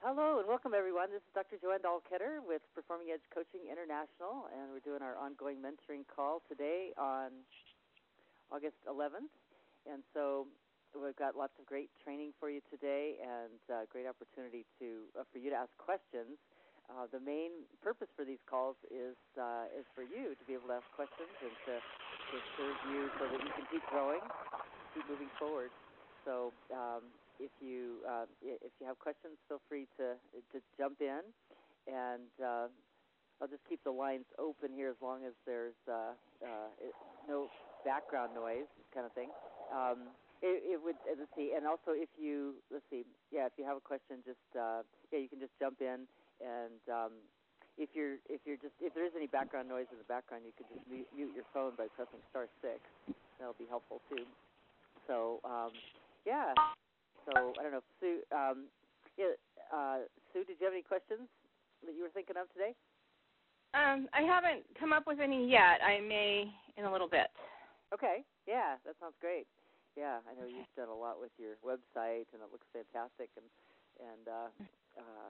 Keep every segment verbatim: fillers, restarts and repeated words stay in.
Hello and welcome, everyone. This is Doctor Joanne Dahl-Ketter with Performing Edge Coaching International, and we're doing our ongoing mentoring call today on August eleventh. And so we've got lots of great training for you today and uh, great opportunity to uh, for you to ask questions. Uh, the main purpose for these calls is uh, is for you to be able to ask questions and to, to serve you so that you can keep growing, keep moving forward. So um, if you uh, if you have questions, feel free to to jump in, and uh, I'll just keep the lines open here as long as there's uh, uh, no background noise, kind of thing. Um, it, it would let's see, and also if you let's see, yeah, if you have a question, just uh, yeah, you can just jump in, and um, if you're if you're just if there is any background noise in the background, you can just mute, mute your phone by pressing star six. That'll be helpful too. So. Um, Yeah, so I don't know, Sue. Um, yeah, uh, Sue, did you have any questions that you were thinking of today? Um, I haven't come up with any yet. I may in a little bit. Okay, yeah, that sounds great. Yeah, I know you've done a lot with your website, and it looks fantastic, and and uh, uh,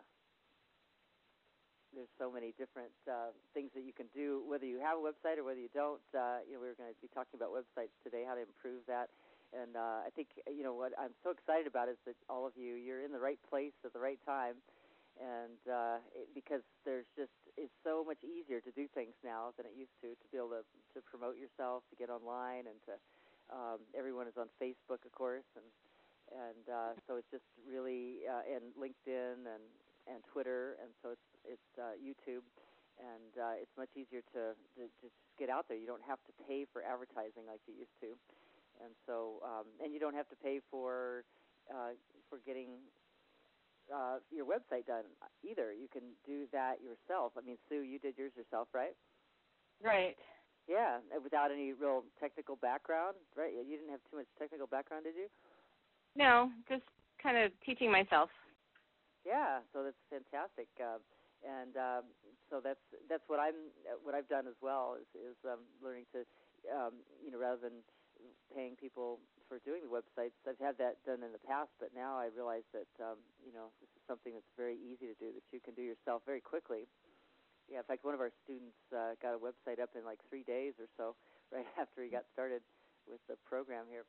there's so many different uh, things that you can do, whether you have a website or whether you don't. Uh, you know, we were going to be talking about websites today, how to improve that. And uh, I think, you know, what I'm so excited about is that all of you, you're in the right place at the right time. And uh, it, because there's just, it's so much easier to do things now than it used to, to be able to, to promote yourself, to get online, and to, um, everyone is on Facebook, of course. And, and uh, so it's just really, uh, and LinkedIn and, and Twitter. And so it's, it's uh, YouTube. And uh, it's much easier to, to, to just get out there. You don't have to pay for advertising like you used to. And so, um, and you don't have to pay for uh, for getting uh, your website done either. You can do that yourself. I mean, Sue, you did yours yourself, right? Right. Yeah, without any real technical background, right? You didn't have too much technical background, did you? No, just kind of teaching myself. Yeah, so that's fantastic. Uh, and um, so that's that's what I'm what I've done as well is is um, learning to um, you know rather than paying people for doing the websites. I've had that done in the past, but now I realize that, um, you know, this is something that's very easy to do, that you can do yourself very quickly. Yeah, in fact, one of our students uh, got a website up in like three days or so, right after he got started with the program here.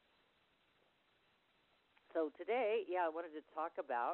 So today, yeah, I wanted to talk about,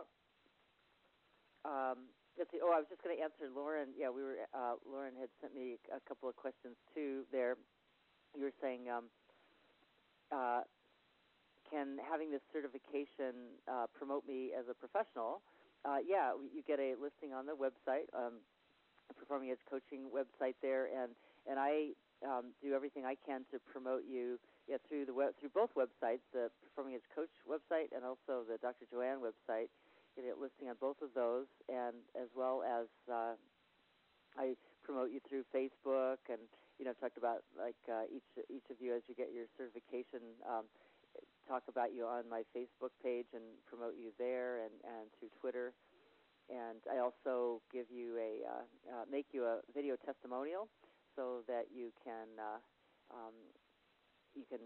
um, let's see, oh, I was just going to answer Lauren. Yeah, we were, uh, Lauren had sent me a couple of questions too there. You were saying, um, Uh, can having this certification uh, promote me as a professional? Uh, yeah, you get a listing on the website, um, the Performing Edge Coaching website there, and and I um, do everything I can to promote you yeah, through the web, through both websites, the Performing Edge Coach website and also the Doctor Joanne website. Get a listing on both of those, and as well as uh, I promote you through Facebook, and you know, talked about like uh, each each of you as you get your certification, um, talk about you on my Facebook page and promote you there, and, and through Twitter. And I also give you a uh, uh, make you a video testimonial so that you can uh, um, you can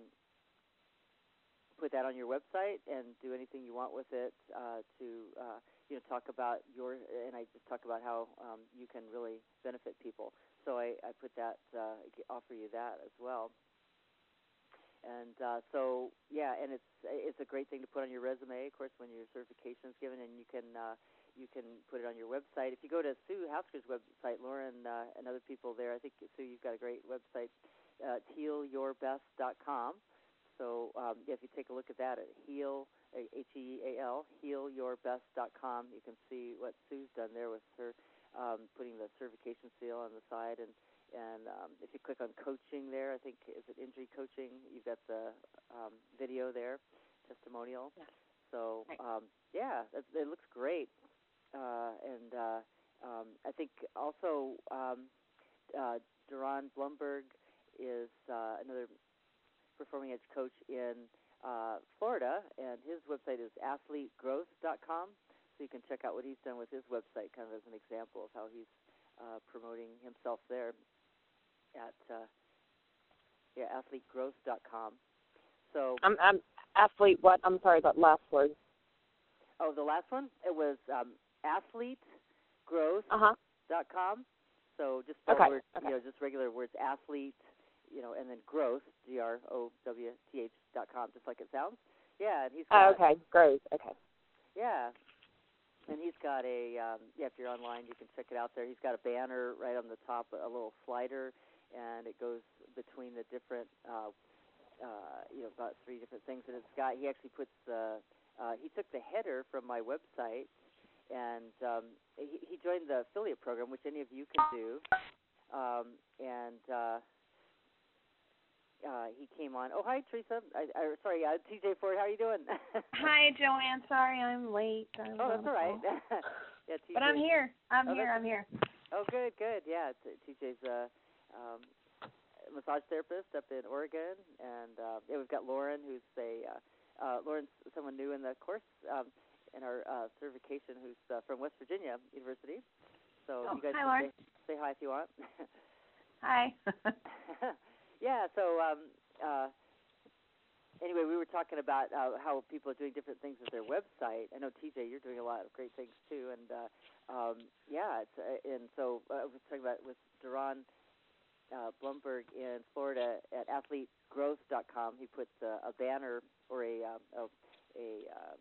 put that on your website and do anything you want with it uh, to uh, you know talk about your and I just talk about how um, you can really benefit people. So I, I put that uh, offer you that as well. And uh, so yeah, and it's it's a great thing to put on your resume, of course, when your certification is given, and you can uh, you can put it on your website. If you go to Sue Houseker's website, Lauren uh, and other people there, I think Sue, you've got a great website, uh, heal your best dot com. So um, yeah, if you take a look at that at heal H E A L heal your best dot com, you can see what Sue's done there with her um, putting the certification seal on the side. And And um, if you click on coaching there, I think, is it injury coaching? You've got the um, video there, testimonial. Yeah. So, Right. um, yeah, it, it looks great. Uh, and uh, um, I think also um, uh, Duran Blumberg is uh, another Performing Edge coach in uh, Florida, and his website is athlete growth dot com. So you can check out what he's done with his website, kind of as an example of how he's uh, promoting himself there at uh, yeah, athlete growth dot com. So I'm, I'm athlete. What? I'm sorry, that last word. Oh, the last one. It was um, athlete growth dot com. Uh-huh. So just spell okay. words, okay. you know, just regular words, athlete, you know, and then growth, G R O W T H dot com, just like it sounds. Yeah, and he's got, oh, okay, growth, okay. Yeah, and he's got a, um, yeah, if you're online, you can check it out there. He's got a banner right on the top, a little slider, and it goes between the different, uh, uh, you know, about three different things that it's got. He actually puts, uh, uh, he took the header from my website, and um, he, he joined the affiliate program, which any of you can do. Um, and uh, uh, he came on. Oh, hi, Teresa. I, I, sorry, uh, T J Ford. How are you doing? Hi, Joanne. Sorry, I'm late. I'm oh, that's all right. yeah, T J. But I'm here. I'm oh, here. I'm here. Oh, good, good. Yeah, T J's a um, massage therapist up in Oregon, and uh, yeah, we've got Lauren, who's a uh, uh, Lauren's someone new in the course. Um, in our uh, certification, who's uh, from West Virginia University. So oh, you guys hi, can Lauren. say, say hi if you want. Hi. yeah, so um, uh, anyway, we were talking about uh, how people are doing different things with their website. I know, T J, you're doing a lot of great things, too. And, uh, um, yeah, it's, uh, and so uh, I was talking about with Duran uh, Blumberg in Florida at athlete growth dot com. He put uh, a banner or a, uh, a, a um,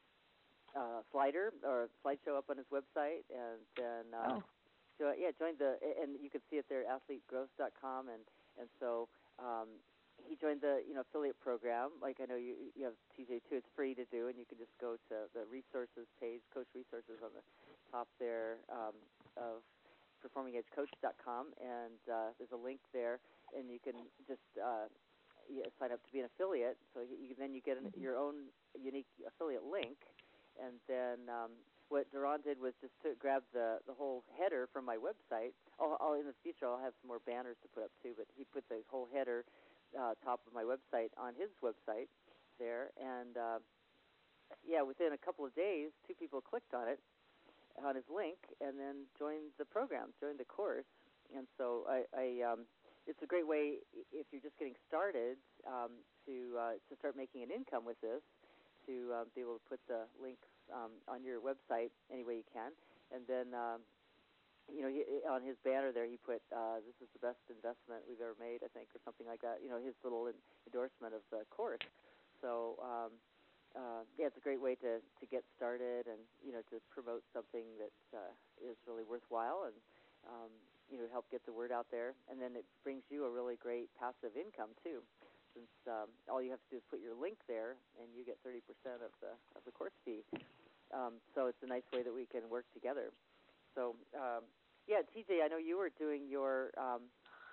Uh, slider or slideshow up on his website, and then uh, oh. so, yeah, joined the, and you can see it there, athlete growth dot com, and and so um, he joined the you know affiliate program. Like I know you you have T J too. It's free to do, and you can just go to the resources page, Coach Resources on the top there um, of performing edge coach dot com, and uh, there's a link there, and you can just uh, yeah, sign up to be an affiliate. So you, then you get an, your own unique affiliate link. And then um, what Duran did was just to grab the, the whole header from my website. I'll, I'll, in the future, I'll have some more banners to put up, too, but he put the whole header uh, top of my website on his website there. And, uh, yeah, within a couple of days, two people clicked on it, on his link, and then joined the program, joined the course. And so I, I um, it's a great way, if you're just getting started, um, to uh, to start making an income with this, to uh, be able to put the links um, on your website any way you can. And then, um, you know, he, on his banner there, he put, uh, this is the best investment we've ever made, I think, or something like that, you know, his little endorsement of the course. So, um, uh, yeah, it's a great way to, to get started and, you know, to promote something that uh, is really worthwhile and, um, you know, help get the word out there. And then it brings you a really great passive income, too. Since um, all you have to do is put your link there, and you get thirty percent of the of the course fee. Um, so it's a nice way that we can work together. So um, yeah, T J, I know you were doing your um,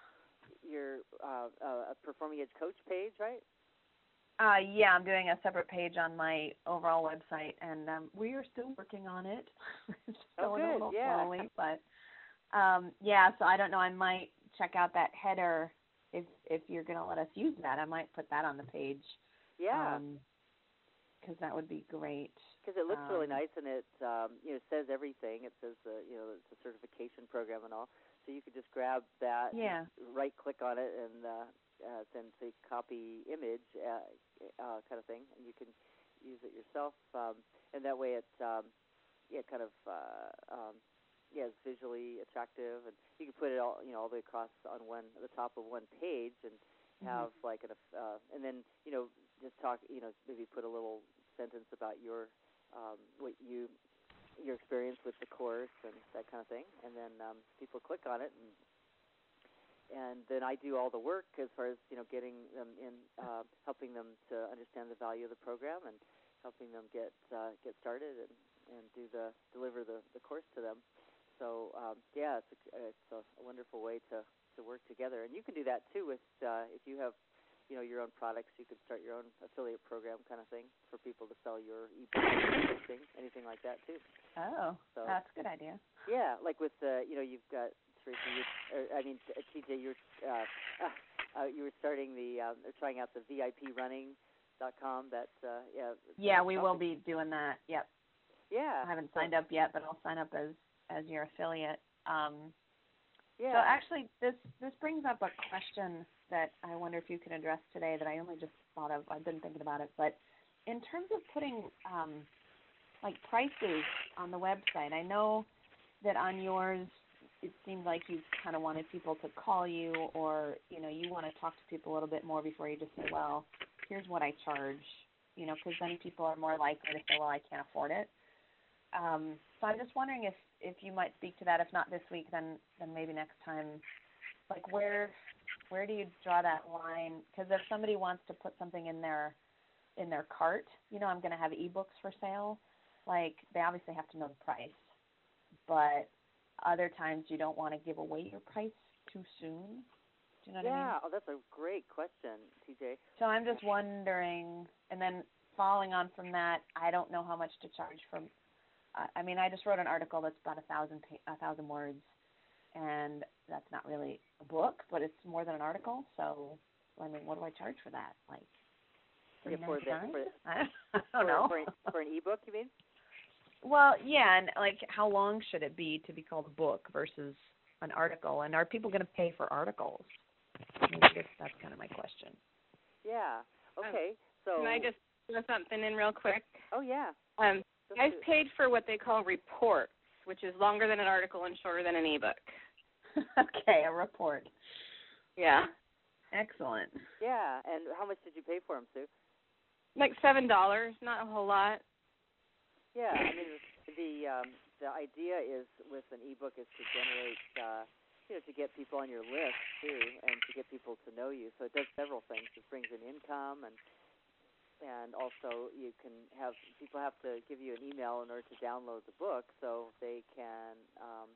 your uh, uh, Performing Edge Coach page, right? Uh, yeah, I'm doing a separate page on my overall website, and um, we are still working on it. It's oh, going good. a little yeah. slowly, but um, yeah. So I don't know. I might check out that header. If if you're going to let us use that, I might put that on the page. Yeah. Because um, that would be great. Because it looks um, really nice, and it um, you know says everything. It says uh, you know it's a certification program and all. So you could just grab that, yeah. right click on it, and uh, uh, then say copy image uh, uh, kind of thing, and you can use it yourself. Um, and that way it um, yeah kind of uh, um, yeah it's visually attractive, and you can put it all you know all the way across on one the top of one page, and have mm-hmm. like an uh, and then you know just talk you know maybe put a little sentence about your um, what you your experience with the course and that kind of thing, and then um, people click on it, and and then I do all the work as far as you know getting them in, uh, helping them to understand the value of the program, and helping them get uh, get started and, and do the deliver the, the course to them. So um, yeah, it's a, it's a wonderful way to, to work together, and you can do that too with uh, if you have you know your own products. You could start your own affiliate program kind of thing for people to sell your ebook, coaching, anything like that too. Oh, so, that's a good idea. Yeah, like with uh, you know you've got Teresa. You, or, I mean T J, you're uh, uh, you were starting the um, or trying out the V I P running dot com. That uh, yeah. Yeah, we will be doing that. Yep. Yeah. I haven't signed up yet, but I'll sign up as as your affiliate. Um, yeah. So actually, this this brings up a question that I wonder if you can address today that I only just thought of. I've been thinking about it, but in terms of putting um, like prices on the website. I know that on yours it seemed like you kind of wanted people to call you, or, you know, you want to talk to people a little bit more before you just say, well, here's what I charge, you know, because then people are more likely to say, well, I can't afford it. Um, so I'm just wondering if, if you might speak to that. If not this week, then, then maybe next time. Like, where where do you draw that line? Because if somebody wants to put something in their in their cart, you know, I'm going to have ebooks for sale, like, they obviously have to know the price. But other times you don't want to give away your price too soon. Do you know what yeah. I mean? Yeah, oh, that's a great question, T J. So I'm just wondering, and then following on from that, I don't know how much to charge for. Uh, I mean, I just wrote an article that's about a thousand a thousand words, and that's not really a book, but it's more than an article. So, I mean, what do I charge for that? Like, Yeah, for the, for, I don't for, know. For, an- for an ebook, you mean? Well, yeah, and like, how long should it be to be called a book versus an article? And are people going to pay for articles? Maybe that's, that's kind of my question. Yeah. Okay. So. Can I just throw something in real quick? Oh yeah. Um, Just I've do- paid for what they call reports, which is longer than an article and shorter than an ebook. Okay, a report. Yeah. Excellent. Yeah. And how much did you pay for them, Sue? Like seven dollars, not a whole lot. Yeah, I mean, the um, the idea is with an ebook is to generate, uh, you know, to get people on your list too, and to get people to know you. So it does several things. It brings in income, and and also you can have people have to give you an email in order to download the book, so they can, um,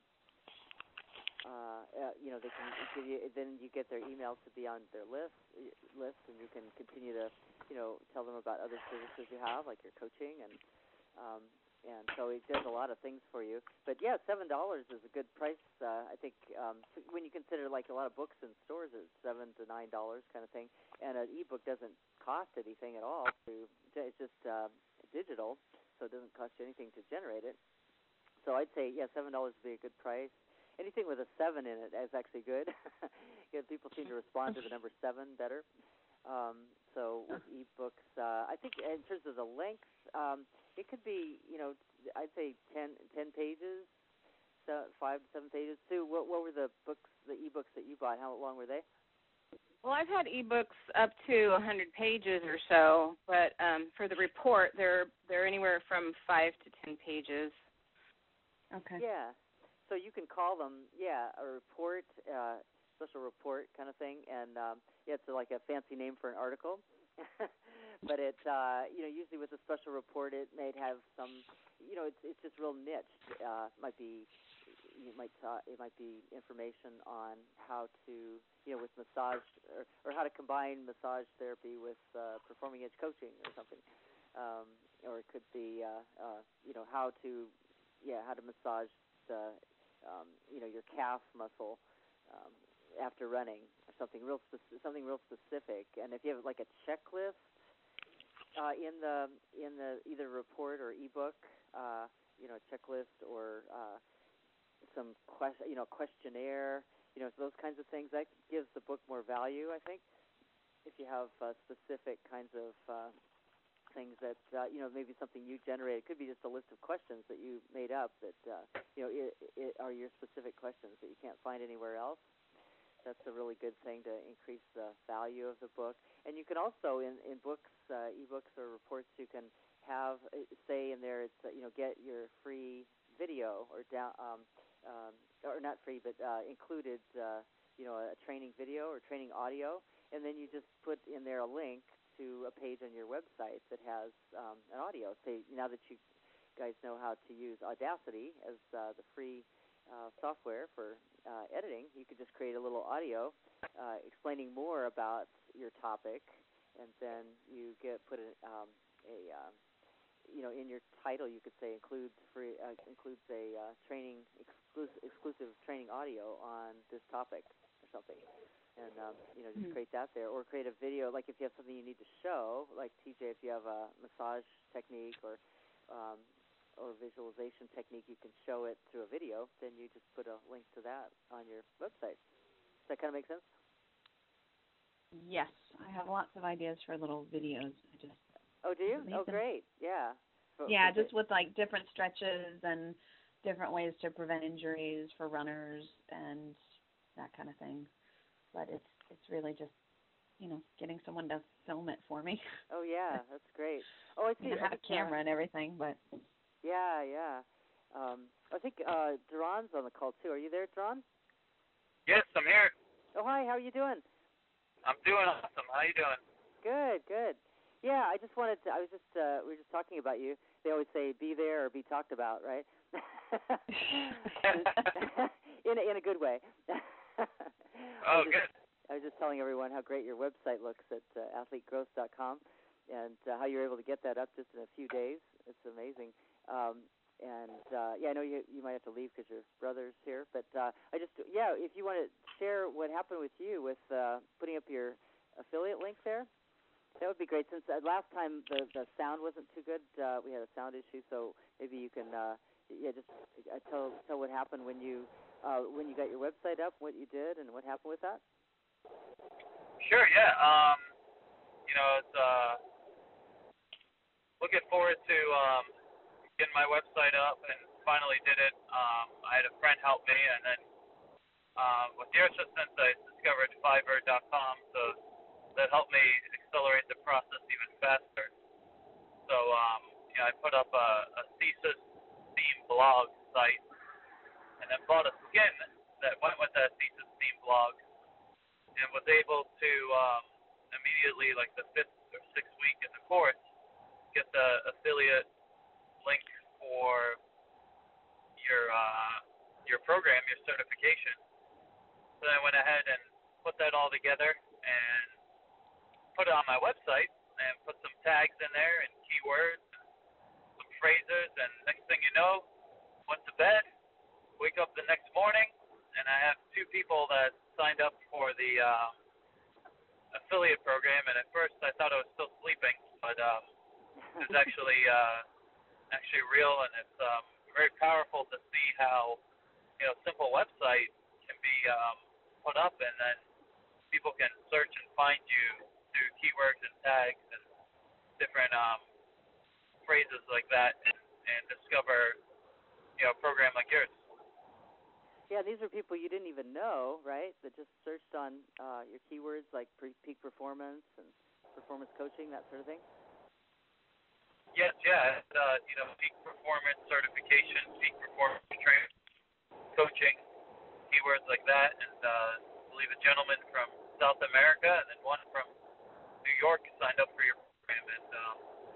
uh, uh, you know, they can give you. Then you get their email to be on their list list, and you can continue to, you know, tell them about other services you have, like your coaching and. Um, and so it does a lot of things for you. But, yeah, seven dollars is a good price. Uh, I think um, when you consider, like, a lot of books in stores, it's seven to nine dollars kind of thing. And an e-book doesn't cost anything at all. To, it's just uh, digital, so it doesn't cost you anything to generate it. So I'd say, yeah, seven dollars would be a good price. Anything with a seven in it is actually good. Yeah, people seem to respond to the number seven better. Um, so with e-books, uh, I think in terms of the length, um, it could be, you know, I'd say ten, ten pages, so five to seven pages. Sue, what, what were the books, the e-books that you bought? How long were they? Well, I've had ebooks up to one hundred pages or so, but um, for the report, they're they're anywhere from five to ten pages. Okay. Yeah. So you can call them, yeah, a report, uh, special report kind of thing, and um, yeah, it's like a fancy name for an article. But it, uh, you know, usually with a special report, it may have some, you know, it's it's just real niche. Uh, might be, you might uh, it might be information on how to, you know, with massage or, or how to combine massage therapy with uh, performing edge coaching or something, um, or it could be, uh, uh, you know, how to, yeah, how to massage the, um, you know, your calf muscle. Um, after running or something real speci- something real specific, and if you have like a checklist uh, in the in the either report or ebook, uh, you know, a checklist or uh, some question, you know, questionnaire, you know, those kinds of things, that gives the book more value, I think. If you have uh, specific kinds of uh, things that uh, you know, maybe something you generated, it could be just a list of questions that you made up that uh, you know it, it are your specific questions that you can't find anywhere else. That's a really good thing to increase the value of the book. And you can also, in, in books, uh, e-books or reports, you can have, uh, say in there, it's, uh, you know, get your free video or down, um, um, or not free, but uh, included, uh, you know, a training video or training audio. And then you just put in there a link to a page on your website that has um, an audio. Say, now that you guys know how to use Audacity as uh, the free Uh, software for uh, editing, you could just create a little audio uh, explaining more about your topic, and then you get put a, um, a um, you know, in your title you could say includes free uh, includes a uh, training exclusive exclusive training audio on this topic or something, and um, you know, just Mm-hmm. create that there, or create a video, like if you have something you need to show, like T J, if you have a massage technique or um, or visualization technique, you can show it through a video, then you just put a link to that on your website. Does that kind of make sense? Yes, I have lots of ideas for little videos. I just Oh, do you? delete Oh, them. great. Yeah. For, yeah, for just with like different stretches and different ways to prevent injuries for runners and that kind of thing. But it's it's really just, you know, getting someone to film it for me. Oh yeah, that's great. Oh, I see. I have I a think, camera uh, and everything, but yeah, yeah. Um, I think uh, Duran's on the call too. Are you there, Duran? Yes, I'm here. Oh, hi. How are you doing? I'm doing awesome. How you doing? Good, good. Yeah, I just wanted to. I was just. Uh, we were just talking about you. They always say, "Be there or be talked about," right? in a, in a good way. Oh, just, good. I was just telling everyone how great your website looks at uh, athlete growth dot com, and uh, how you're able to get that up just in a few days. It's amazing. Um, and uh, yeah, I know you you might have to leave because your brother's here, but uh, I just yeah, if you want to share what happened with you with uh, putting up your affiliate link there, that would be great. Since uh, last time the the sound wasn't too good, uh, we had a sound issue, so maybe you can uh, yeah just uh, tell tell what happened when you uh, when you got your website up, what you did, and what happened with that. Sure, yeah. Um, you know, it's uh, looking forward to um, getting my website up and finally did it. Um, I had a friend help me, and then um, with your assistance, I discovered Fiverr dot com, so that helped me accelerate the process even faster. So, um, you know, I put up a, a thesis-themed blog site, and then bought a skin that went with that thesis-themed blog, and was able to um, immediately, like the fifth or sixth week in the course, get the affiliate link for your uh, your program, your certification. So then I went ahead and put that all together and put it on my website and put some tags in there and keywords, some phrases, and next thing you know, went to bed, wake up the next morning, and I have two people that signed up for the uh, affiliate program. And at first I thought I was still sleeping, but um, it's actually uh, actually real, and it's um, very powerful to see how, you know, simple website can be um, put up, and then people can search and find you through keywords and tags and different um, phrases like that, and, and discover, you know, a program like yours. Yeah, these are people you didn't even know, right? That just searched on uh, your keywords like pre- peak performance and performance coaching, that sort of thing. Yes, yeah, and, uh, you know, peak performance certification, peak performance training, coaching, keywords like that, and uh, I believe a gentleman from South America and then one from New York signed up for your program, and um,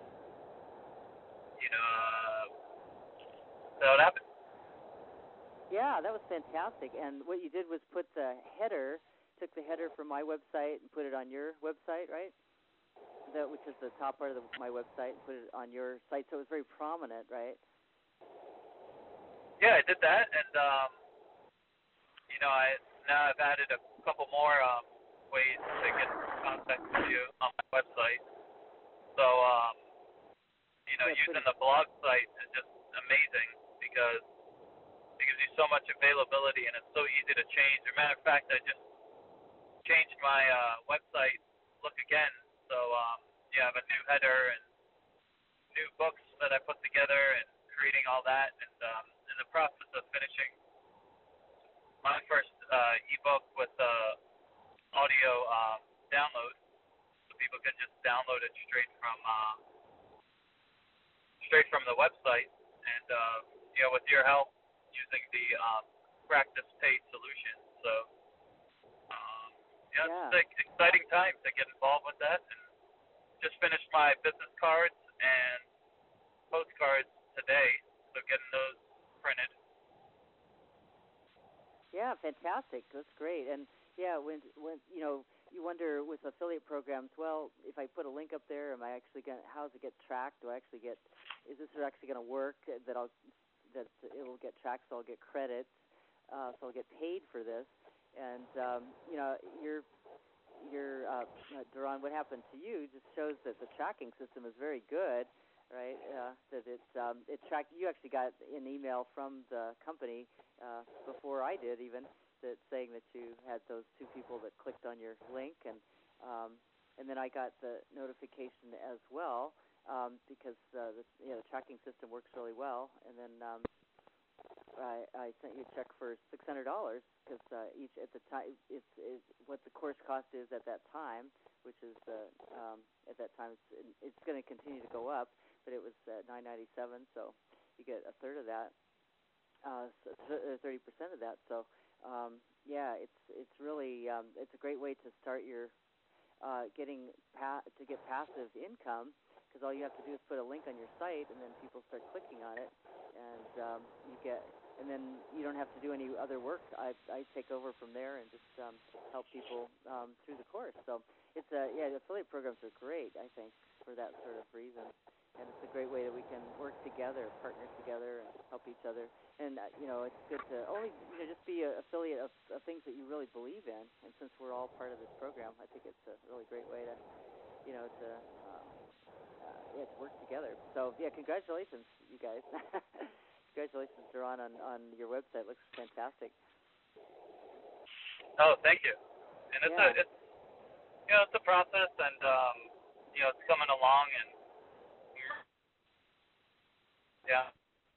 you know, uh, so it happened. Yeah, that was fantastic. And what you did was put the header, took the header from my website and put it on your website, right? That, which is the top part of the, my website, and put it on your site, so it was very prominent, right? Yeah, I did that, and um, you know, I now I've added a couple more um, ways to get in contact with you on my website. So, um, you know, Yeah, using pretty. the blog site is just amazing because it gives you so much availability, and it's so easy to change. As a matter of fact, I just changed my uh, website look again. So, um, yeah, I have a new header and new books that I put together and creating all that, and um, in the process of finishing my first uh, ebook with uh, audio um, download, so people can just download it straight from uh, straight from the website. And uh, you know, with your help using the um, Practice Pay solution, so um, you know, Yeah. it's like exciting time to get involved with that. And just finished my business cards and postcards today, so getting those printed. Yeah, fantastic. That's great. And yeah, when when you know, you wonder with affiliate programs, well, if I put a link up there, am I actually going to, how does it get tracked? Do I actually get, is this actually going to work, that I'll, that it will get tracked, so I'll get credits, uh, so I'll get paid for this? And, um, you know, your, your, uh, Duran, what happened to you just shows that the tracking system is very good, right? Uh, that it, um, it tracked, you actually got an email from the company uh, before I did even, that saying that you had those two people that clicked on your link, and um, and then I got the notification as well, um, because uh, the, you know, the tracking system works really well. And then um, I, I sent you a check for six hundred dollars because uh, each at the time it's, it's what the course cost is at that time, which is uh, um, at that time it's, it's going to continue to go up, but it was uh, nine ninety-seven, so you get a third of that, uh, thirty percent of that. So um, yeah, it's it's really um, it's a great way to start your uh, getting pa- to get passive income, because all you have to do is put a link on your site, and then people start clicking on it, and um, you get, and then you don't have to do any other work. I I take over from there and just um, help people um, through the course. So it's a yeah, the affiliate programs are great, I think, for that sort of reason, and it's a great way that we can work together, partner together, and help each other. And uh, you know, it's good to only you know just be an affiliate of, of things that you really believe in. And since we're all part of this program, I think it's a really great way to you know to um, uh, yeah to work together. So yeah, congratulations, you guys. Congratulations, Duran, on on your website. It looks fantastic. Oh, thank you. And it's yeah. a it's you know it's a process, and um, you know it's coming along, and yeah.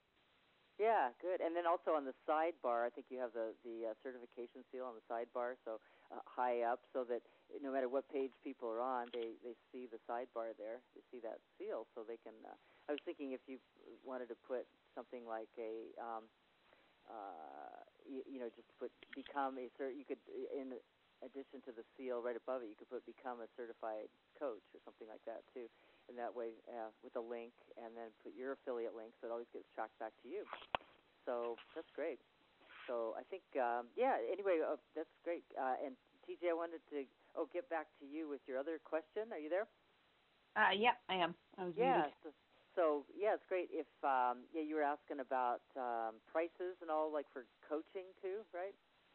Yeah, good. And then also on the sidebar, I think you have the the uh, certification seal on the sidebar, so uh, high up, so that no matter what page people are on, they they see the sidebar there. They see that seal, so they can. Uh, I was thinking if you wanted to put something like a, um, uh, you, you know, just put become a cert. You could, in addition to the seal right above it, you could put become a certified coach or something like that too. And that way, uh, with a link, and then put your affiliate link, so it always gets tracked back to you. So that's great. So I think, um, yeah. Anyway, uh, that's great. Uh, and T J, I wanted to oh get back to you with your other question. Are you there? Uh, yeah, I am. I was yeah. muted. So, so yeah, it's great. If um, yeah, you were asking about um, prices and all, like for coaching too, right?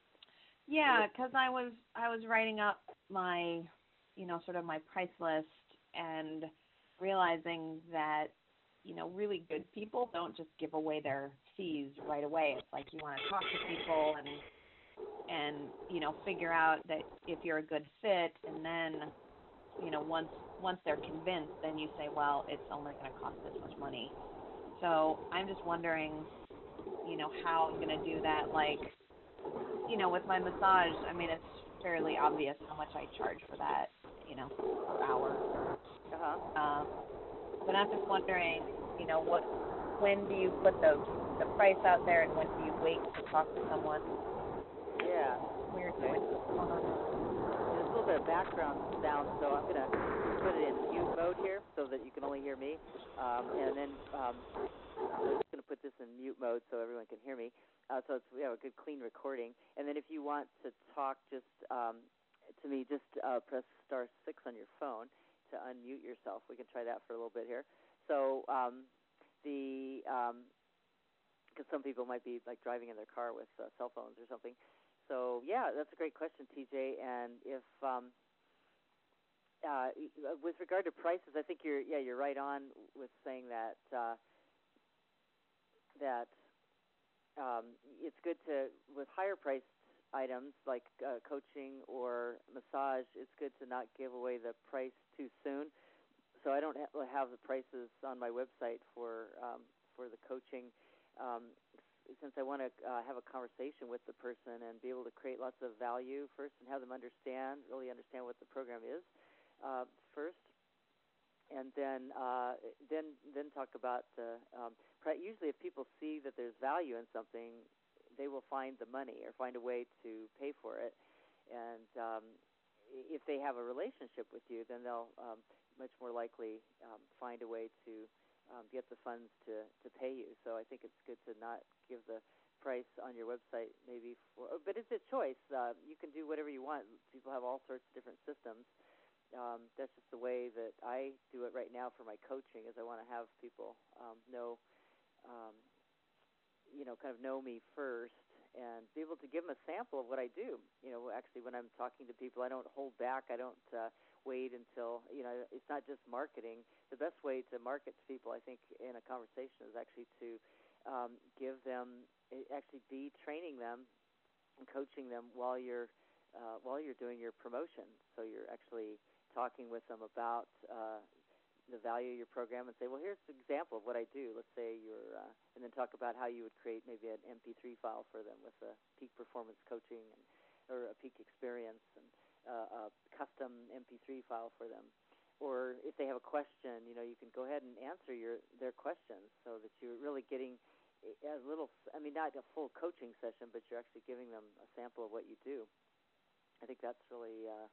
Yeah, because I was I was writing up my, you know, sort of my price list and realizing that, you know, really good people don't just give away their fees right away. It's like you want to talk to people and, and you know, figure out that if you're a good fit, and then, you know, once once they're convinced, then you say, well, it's only going to cost this much money. So I'm just wondering, you know, how I'm going to do that. Like, you know, with my massage, I mean, it's fairly obvious how much I charge for that, you know, per hour. Uh-huh. Um, but I'm just wondering, you know, what, when do you put the the price out there, and when do you wait to talk to someone? Yeah. Weird Okay. noise going on. There's a little bit of background sound, so I'm gonna put it in mute mode here so that you can only hear me, um, and then um, I'm just gonna put this in mute mode so everyone can hear me. Uh, so it's we have a good clean recording. And then if you want to talk, just um, to me, just uh, press star six on your phone to unmute yourself. We can try that for a little bit here. So um, the because um, some people might be like driving in their car with uh, cell phones or something. So yeah, that's a great question, T J. And if um, uh, with regard to prices, I think you're yeah you're right on with saying that uh, that um, it's good to with higher priced items like uh, coaching or massage, it's good to not give away the price too soon. So I don't ha- have the prices on my website for um, for the coaching, um, since I want to uh, have a conversation with the person and be able to create lots of value first and have them understand, really understand what the program is uh, first, and then uh, then then talk about the. Um, usually, if people see that there's value in something, they will find the money or find a way to pay for it. And um, if they have a relationship with you, then they'll um, much more likely um, find a way to um, get the funds to, to pay you. So I think it's good to not give the price on your website maybe for, but it's a choice. Uh, you can do whatever you want. People have all sorts of different systems. Um, that's just the way that I do it right now for my coaching, is I want to have people um, know um, you know, kind of know me first and be able to give them a sample of what I do. You know, actually, when I'm talking to people, I don't hold back. I don't uh, wait until, you know, it's not just marketing. The best way to market to people, I think, in a conversation is actually to um, give them, actually be training them and coaching them while you're uh, while you're doing your promotion. So you're actually talking with them about uh, the value of your program and say, well, here's an example of what I do. Let's say you're, uh, and then talk about how you would create maybe an M P three file for them with a peak performance coaching and, or a peak experience and uh, a custom M P three file for them. Or if they have a question, you know, you can go ahead and answer your their questions so that you're really getting a little, I mean, not a full coaching session, but you're actually giving them a sample of what you do. I think that's really, uh,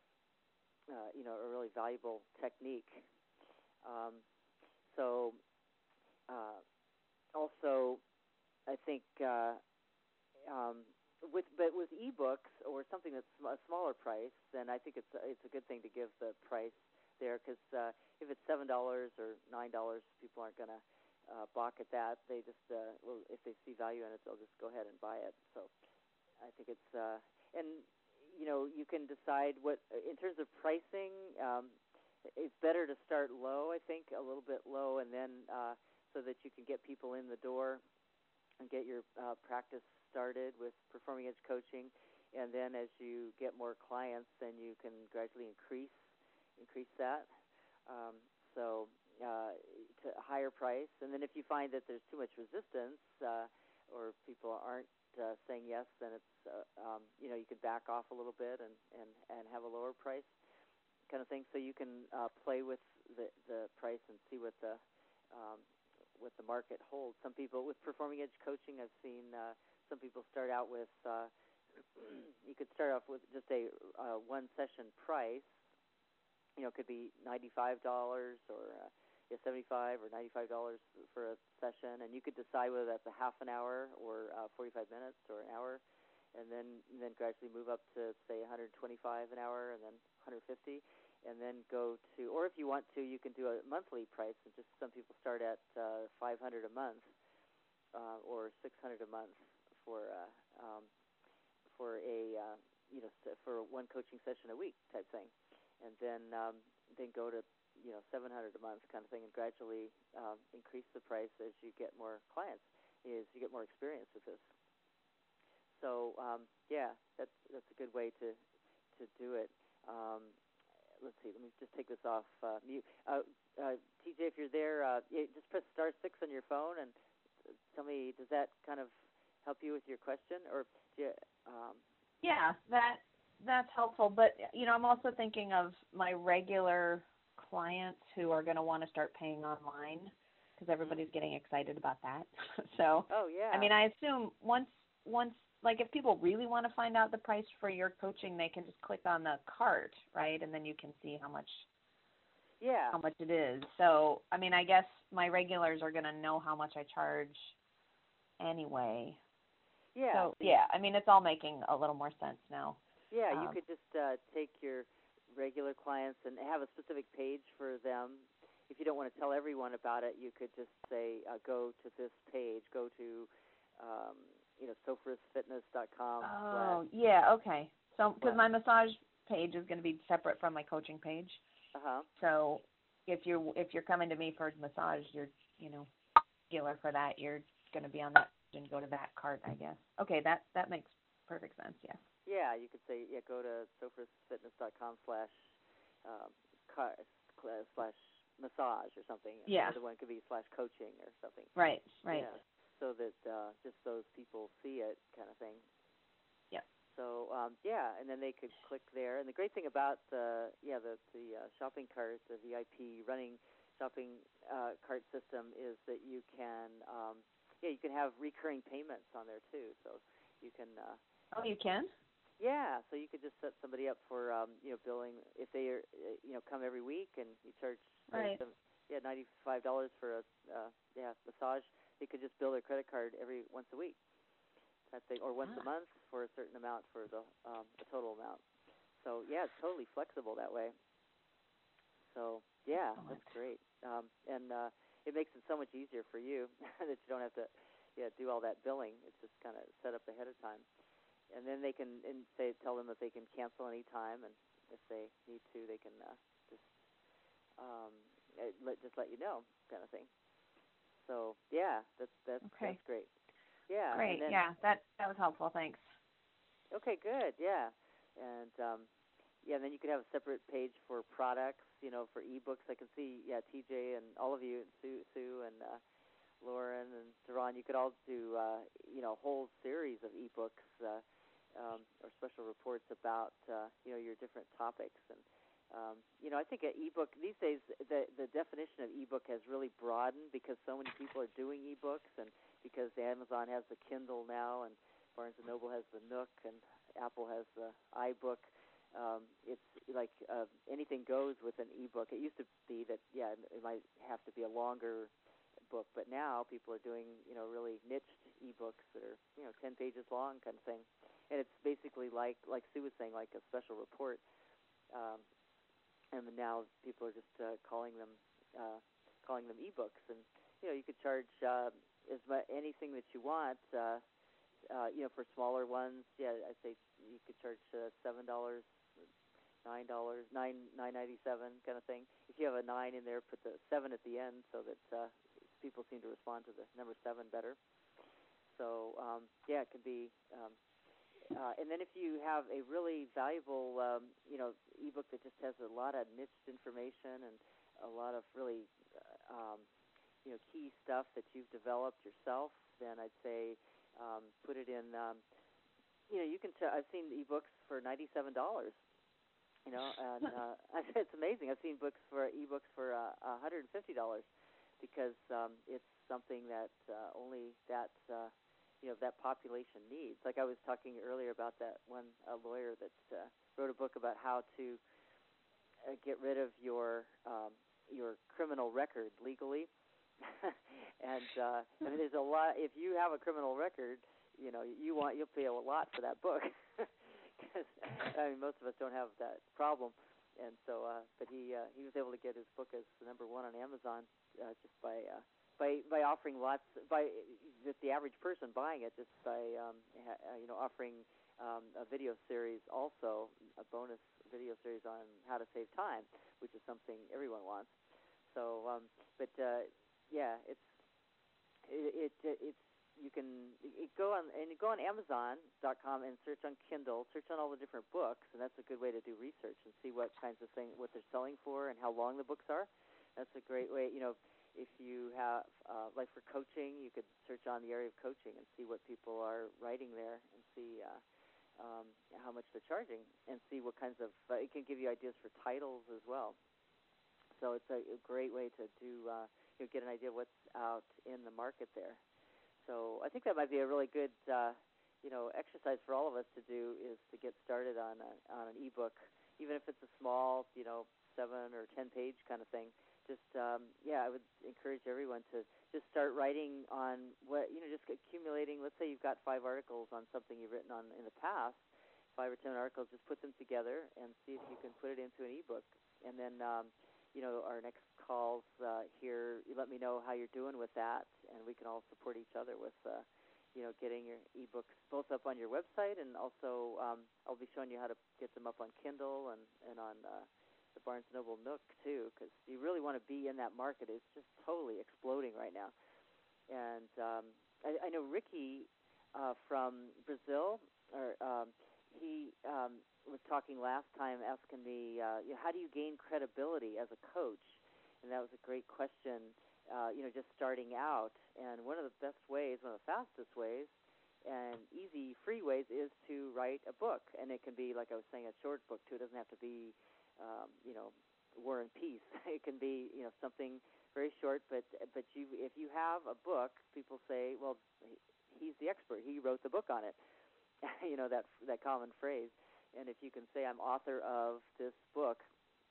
uh, you know, a really valuable technique. Um, so, uh, also, I think uh, um, with but with ebooks or something that's a smaller price, then I think it's it's a good thing to give the price there because uh, if it's seven dollars or nine dollars, people aren't going to uh, balk at that. They just, uh, well, if they see value in it, they'll just go ahead and buy it. So, I think it's uh, and. You know, you can decide what, in terms of pricing, um, it's better to start low, I think, a little bit low, and then uh, so that you can get people in the door and get your uh, practice started with Performing Edge coaching. And then as you get more clients, then you can gradually increase increase that. Um, so uh, to a higher price. And then if you find that there's too much resistance uh, or people aren't Uh, saying yes, then it's uh, um, you know you could back off a little bit and, and, and have a lower price kind of thing. So you can uh, play with the, the price and see what the um, what the market holds. Some people with Performing Edge coaching, I've seen uh, some people start out with uh, you could start off with just a uh, one session price. You know, it could be ninety-five dollars or uh, yeah, seventy-five or ninety-five dollars for a session, and you could decide whether that's a half an hour or uh, forty-five minutes or an hour, and then and then gradually move up to say one hundred twenty-five an hour, and then one hundred fifty, and then go to, or if you want to, you can do a monthly price, and just some people start at uh, five hundred a month uh, or six hundred a month for uh, um, for a uh, you know for one coaching session a week type thing, and then um, then go to you know, seven hundred a month kind of thing, and gradually um, increase the price as you get more clients, as you get more experience with this. So um, yeah, that's that's a good way to to do it. Um, let's see, let me just take this off uh, mute. Uh, uh, T J, if you're there, uh, yeah, just press star six on your phone and tell me, does that kind of help you with your question, or do you, um, yeah, that that's helpful. But you know, I'm also thinking of my regular clients who are going to want to start paying online because everybody's getting excited about that. So, oh yeah. I mean, I assume once once like if people really want to find out the price for your coaching, they can just click on the cart, right? And then you can see how much yeah how much it is. So, I mean, I guess my regulars are going to know how much I charge anyway. Yeah. So, yeah, I mean, it's all making a little more sense now. Yeah, um, you could just uh, take your regular clients and have a specific page for them. If you don't want to tell everyone about it, you could just say, uh, go to this page, go to, um, you know, sophris fitness dot com. Oh, yeah, okay. So, because my massage page is going to be separate from my coaching page. Uh-huh. So, if you're if you're coming to me for massage, you're, you know, regular for that, you're going to be on that and go to that cart, I guess. Okay, that that makes perfect sense. Yes. Yeah, you could say, yeah, go to sophris fitness dot com slash um, car, slash massage or something. Yeah. The other one could be slash coaching or something. Right, right. Yeah, so that uh, just those people see it kind of thing. Yeah. So, um, yeah, and then they could click there. And the great thing about the, yeah, the, the uh, shopping cart, the V I P running shopping uh, cart system is that you can, um, yeah, you can have recurring payments on there too. So you can. Uh, oh, you can? Yeah, so you could just set somebody up for, um, you know, billing if they, are, uh, you know, come every week and you charge, right. them, yeah, ninety-five dollars for a, uh, yeah, massage. They could just bill their credit card every once a week, that thing, or once ah. a month for a certain amount for the, um, the total amount. So yeah, it's totally flexible that way. So yeah, Excellent. that's great, um, and uh, it makes it so much easier for you that you don't have to, yeah, do all that billing. It's just kind of set up ahead of time. And then they can and say tell them that they can cancel any time, and if they need to, they can uh, just um, let just let you know, kind of thing. So yeah, that's that's okay. that's great. Yeah. Great. And then, yeah, that that was helpful. Thanks. Okay. Good. Yeah. And um, yeah, and then you could have a separate page for products, you know, for ebooks. I can see, yeah, T J and all of you, Sue, Sue and uh, Lauren and Deron, you could all do, uh, you know, a whole series of ebooks uh, um, or special reports about, uh, you know, your different topics. And, um, you know, I think an ebook, these days, the, the definition of ebook has really broadened because so many people are doing ebooks, and because Amazon has the Kindle now, and Barnes and Noble has the Nook, and Apple has the iBook. Um, it's like uh, anything goes with an ebook. It used to be that, yeah, it might have to be a longer book, but now people are doing, you know, really niched ebooks that are, you know, ten pages long kind of thing. And it's basically like, like Sue was saying, like a special report. Um, and now people are just uh, calling them, uh, calling them ebooks. And, you know, you could charge uh, as much, anything that you want. Uh, uh, you know, for smaller ones, yeah, I'd say you could charge uh, seven dollars. Nine dollars, nine nine ninety seven, kind of thing. If you have a nine in there, put the seven at the end, so that uh, people seem to respond to the number seven better. So um, yeah, it can be. Um, uh, and then if you have a really valuable, um, you know, ebook that just has a lot of niched information and a lot of really, uh, um, you know, key stuff that you've developed yourself, then I'd say um, put it in. Um, you know, you can. T- I've seen ebooks for ninety-seven dollars. You know, and uh, it's amazing. I've seen books for ebooks for uh, one hundred fifty dollars because um, it's something that uh, only that uh, you know that population needs. Like I was talking earlier about that one uh, lawyer that uh, wrote a book about how to uh, get rid of your um, your criminal record legally. and uh, I mean, there's a lot. If you have a criminal record, you know, you want you'll pay a lot for that book. I mean, most of us don't have that problem, and so, uh, but he uh, he was able to get his book as the number one on Amazon uh, just by uh, by by offering lots by just the average person buying it just by um, ha, uh, you know offering um, a video series, also a bonus video series on how to save time, which is something everyone wants. So, um, but uh, yeah, it's it, it it's. You can you go on and you go on Amazon dot com and search on Kindle, search on all the different books, and that's a good way to do research and see what kinds of things, what they're selling for, and how long the books are. That's a great way. You know, if you have uh, like for coaching, you could search on the area of coaching and see what people are writing there, and see uh, um, how much they're charging, and see what kinds of. Uh, it can give you ideas for titles as well. So it's a, a great way to do uh, you know, get an idea of what's out in the market there. So I think that might be a really good, uh, you know, exercise for all of us to do, is to get started on a, on an ebook, even if it's a small, you know, seven or ten page kind of thing. Just um, yeah, I would encourage everyone to just start writing on what you know, just accumulating. Let's say you've got five articles on something you've written on in the past, five or ten articles. Just put them together and see if you can put it into an ebook. And then um, you know, our next calls uh, here, you let me know how you're doing with that, and we can all support each other with, uh, you know, getting your ebooks both up on your website, and also um, I'll be showing you how to get them up on Kindle and, and on uh, the Barnes and Noble Nook, too, because you really want to be in that market. It's just totally exploding right now. And um, I, I know Ricky uh, from Brazil, or um, he um, was talking last time, asking me, uh, you know, how do you gain credibility as a coach? And that was a great question, uh, you know, just starting out. And one of the best ways, one of the fastest ways, and easy, free ways is to write a book. And it can be, like I was saying, a short book, too. It doesn't have to be, um, you know, War and Peace. It can be, you know, something very short. But but you, if you have a book, people say, well, he's the expert. He wrote the book on it. You know, that that common phrase. And if you can say, I'm author of this book,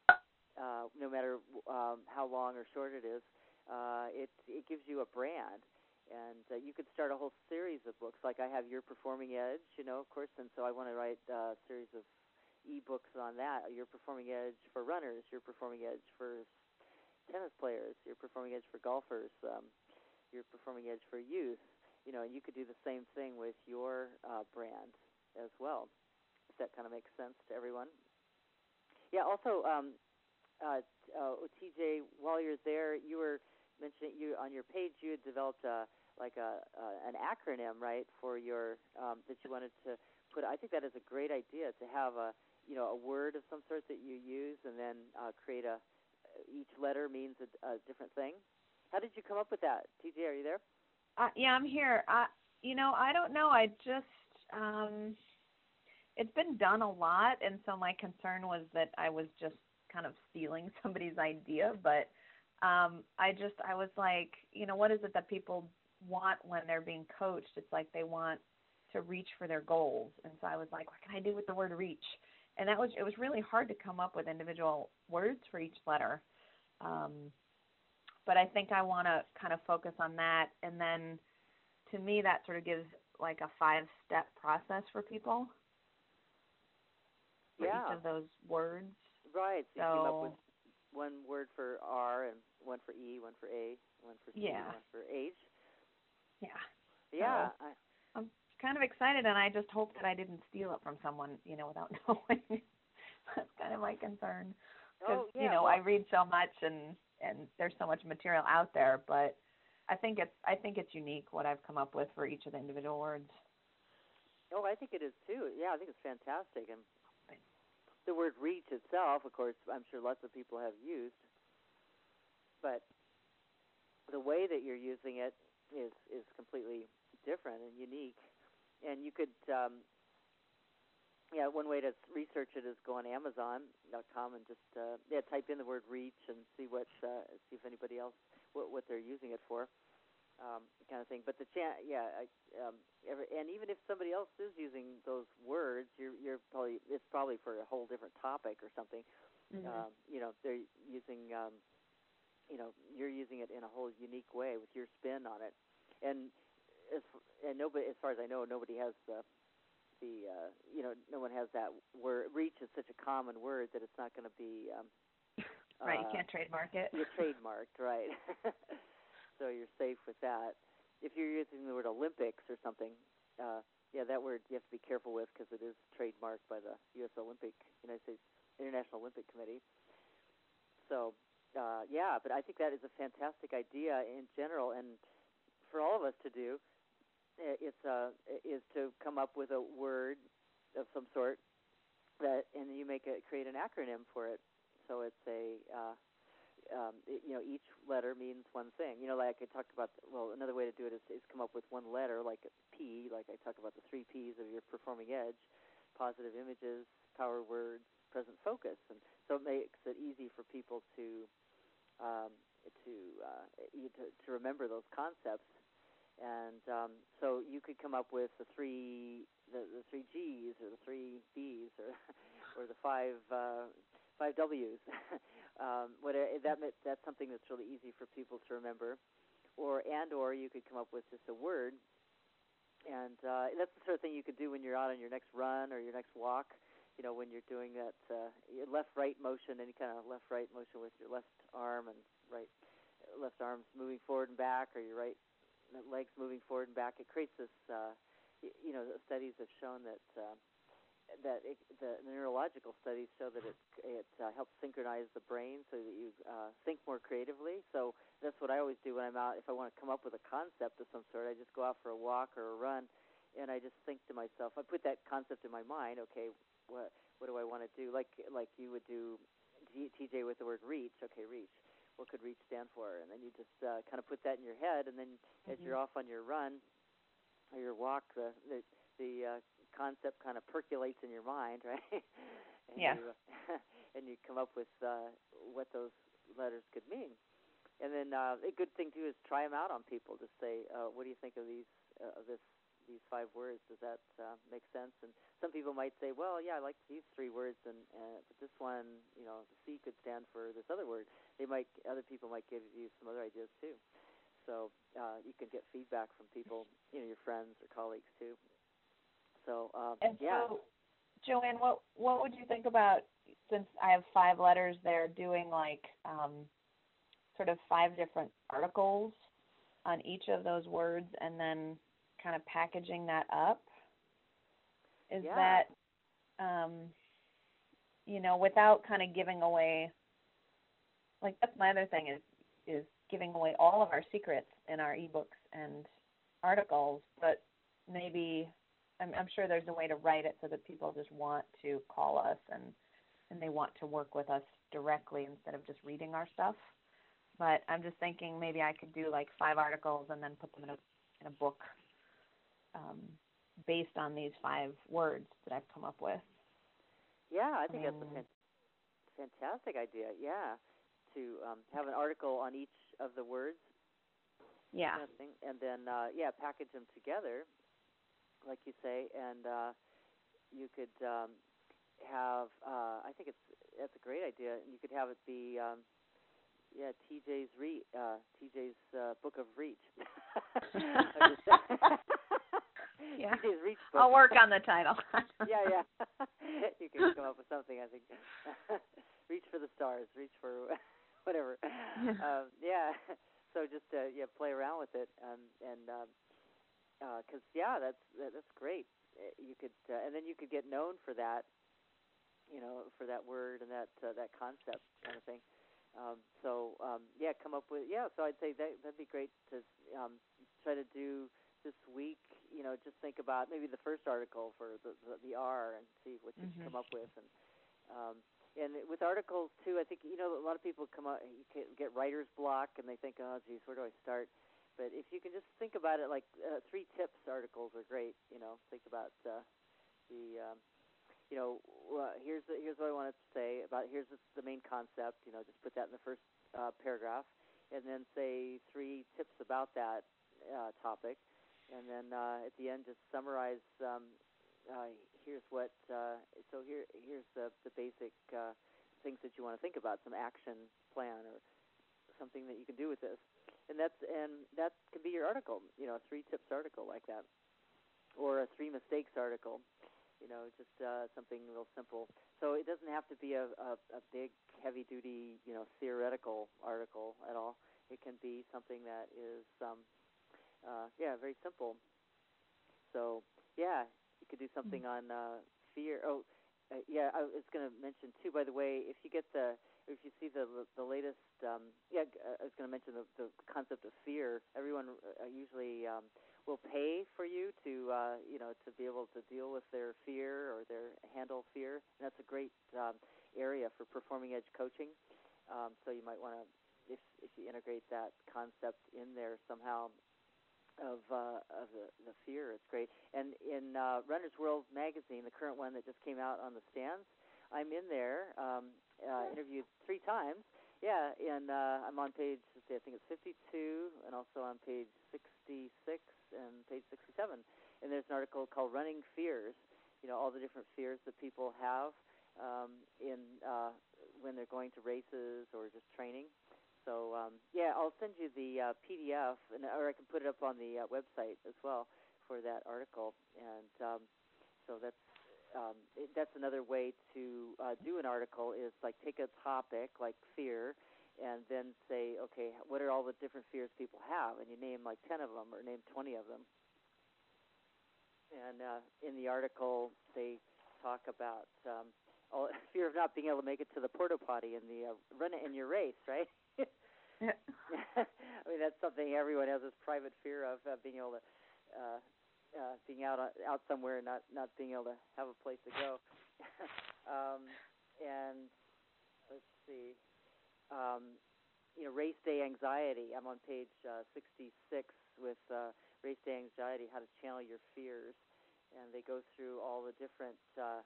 uh, no matter um, how long or short it is, uh, it it gives you a brand. And uh, you could start a whole series of books. Like I have Your Performing Edge, you know, of course, and so I want to write a series of e-books on that. Your Performing Edge for runners, Your Performing Edge for tennis players, Your Performing Edge for golfers, um, Your Performing Edge for youth. You know, and you could do the same thing with your uh, brand as well. If that kind of makes sense to everyone. Yeah, also, um, uh, uh, T J, while you're there, you were mentioning you on your page you had developed a, like a, uh, an acronym, right, for your um, that you wanted to put. I think that is a great idea to have a you know, a word of some sort that you use, and then uh, create a. Each letter means a, a different thing. How did you come up with that, T J? Are you there? Uh, yeah, I'm here. I, you know, I don't know. I just, um, it's been done a lot, and so my concern was that I was just kind of stealing somebody's idea. But um, I just, I was like, you know, what is it that people want when they're being coached? It's like they want to reach for their goals, and so I was like, what can I do with the word reach? And that was, it was really hard to come up with individual words for each letter. Um, but I think I want to kind of focus on that, and then to me that sort of gives like a five-step process for people for yeah. each of those words. Right. So, so you came up with one word for R and one for E, one for A, one for C, yeah. one for H. Yeah. Yeah. So I, I'm kind of excited, and I just hope that I didn't steal it from someone, you know, without knowing. That's kind of my concern. Because, oh, yeah, you know, well, I read so much, and, and there's so much material out there, but I think it's I think it's unique what I've come up with for each of the individual words. Oh, I think it is too. Yeah, I think it's fantastic. And the word reach itself, of course, I'm sure lots of people have used, but the way that you're using it is is completely different and unique. And you could, um, yeah, one way to research it is go on Amazon dot com and just uh, yeah type in the word reach and see what uh, see if anybody else what what they're using it for, um, kind of thing. But the chan- yeah, I, um, every, and even if somebody else is using those words, you're you're probably it's probably for a whole different topic or something. Mm-hmm. Um, you know, they're using um, you know you're using it in a whole unique way with your spin on it, and as and nobody as far as I know nobody has the the uh, you know no one has that word. Reach is such a common word that it's not going to be um, right. Uh, you can't trademark it. You're trademarked, right? So you're safe with that. If you're using the word Olympics or something, uh, yeah, that word you have to be careful with because it is trademarked by the U S Olympic United States International Olympic Committee. So uh, yeah, but I think that is a fantastic idea in general, and for all of us to do. It's uh, is to come up with a word of some sort that, and you make it create an acronym for it. So it's a, uh, um, it, you know, each letter means one thing. You know, like I talked about. Well, another way to do it is, is come up with one letter, like P. Like I talked about the three P's of your performing edge: positive images, power words, present focus. And so it makes it easy for people to um, to, uh, to to remember those concepts. And um, so you could come up with the three the, the three G's or the three B's or or the five uh, five W's. um, whatever, that that's something that's really easy for people to remember. Or and or you could come up with just a word, and uh, that's the sort of thing you could do when you're out on your next run or your next walk. You know, when you're doing that uh, left-right motion, any kind of left-right motion with your left arm and right left arm's moving forward and back, or your right legs moving forward and back. It creates this, uh, you know, studies have shown that uh, that it, the, the neurological studies show that it it uh, helps synchronize the brain so that you uh, think more creatively. So that's what I always do when I'm out. If I want to come up with a concept of some sort, I just go out for a walk or a run, and I just think to myself, I put that concept in my mind. Okay, what what do I want to do? Like like you would do, T J, with the word reach. Okay, reach. What could reach stand for? And then you just uh, kind of put that in your head, and then mm-hmm. as you're off on your run or your walk, the the, the uh, concept kind of percolates in your mind, right? and yeah. You, and you come up with uh, what those letters could mean. And then uh, a good thing too is try them out on people. Just say, uh, "What do you think of these uh, of this these five words? Does that uh, make sense?" And some people might say, "Well, yeah, I like these three words, and uh, but this one, you know, the C could stand for this other word." They might, other people might give you some other ideas too. So uh, you can get feedback from people, you know, your friends or colleagues too. So um, and yeah. So, Joanne, what what would you think about, since I have five letters there, doing like um, sort of five different articles on each of those words, and then kind of packaging that up? Is yeah. that, um, you know, without kind of giving away, like that's my other thing is, is giving away all of our secrets in our ebooks and articles, but maybe I'm, I'm sure there's a way to write it so that people just want to call us and, and they want to work with us directly instead of just reading our stuff. But I'm just thinking maybe I could do like five articles and then put them in a in a book um, based on these five words that I've come up with. Yeah, I think um, that's a fan- fantastic idea. Yeah, to um, have an article on each of the words. Yeah. Kind of thing. And then uh, yeah, package them together, like you say, and uh, you could um, have. Uh, I think it's that's a great idea. And you could have it be. Um, Yeah, T J's re uh, T J's uh, Book of Reach. yeah. T J's Reach book. I'll work on the title. yeah, yeah. You can come up with something. I think. Reach for the stars. Reach for whatever. um, yeah. So just uh, yeah, play around with it, um, and because um, uh, yeah, that's that, that's great. You could uh, and then you could get known for that. You know, for that word and that uh, that concept kind of thing. Um, so um, yeah, come up with yeah. So I'd say that that'd be great to um, try to do this week. You know, just think about maybe the first article for the the, the R and see what you mm-hmm. can come up with. And um, and with articles too, I think you know a lot of people come out you can get writer's block and they think, oh geez, where do I start? But if you can just think about it, like uh, three tips articles are great. You know, think about uh, the um, you know, uh, here's the, here's what I wanted to say about here's the, the main concept. You know, just put that in the first uh, paragraph, and then say three tips about that uh, topic, and then uh, at the end just summarize. Um, uh, here's what. Uh, so here here's the the basic uh, things that you want to think about. Some action plan or something that you can do with this, and that's and that could be your article. You know, a three tips article like that, or a three mistakes article. You know, just uh, something real simple. So it doesn't have to be a, a, a big, heavy-duty, you know, theoretical article at all. It can be something that is, um, uh, yeah, very simple. So, yeah, you could do something on uh, fear. Oh, uh, yeah, I was going to mention, too, by the way, if you get the, if you see the the latest, um, yeah, I was going to mention the, the concept of fear. Everyone uh, usually... Um, will pay for you to, uh, you know, to be able to deal with their fear or their handle fear. And that's a great um, area for performing edge coaching. Um, so you might want to, if if you integrate that concept in there somehow of uh, of the, the fear, it's great. And in uh, Runner's World magazine, the current one that just came out on the stands, I'm in there, um, uh, interviewed three times. Yeah, and uh, I'm on page, let's see, I think it's fifty-two, and also on page sixty-six and page sixty-seven. And there's an article called Running Fears, you know, all the different fears that people have um, in uh, when they're going to races or just training. So, um, yeah, I'll send you the uh, P D F, and, or I can put it up on the uh, website as well for that article. And um, so that's Um, it, that's another way to uh, do an article is like take a topic like fear and then say, okay, what are all the different fears people have? And you name like ten of them or name twenty of them. And uh, in the article, they talk about um, all, fear of not being able to make it to the porta potty in the uh, run it in your race, right? Yeah. I mean, that's something everyone has this private fear of, uh, being able to uh, Uh, being out uh, out somewhere and not, not being able to have a place to go. um, and let's see, um, you know, race day anxiety. I'm on page uh, sixty-six with uh, race day anxiety, how to channel your fears. And they go through all the different uh,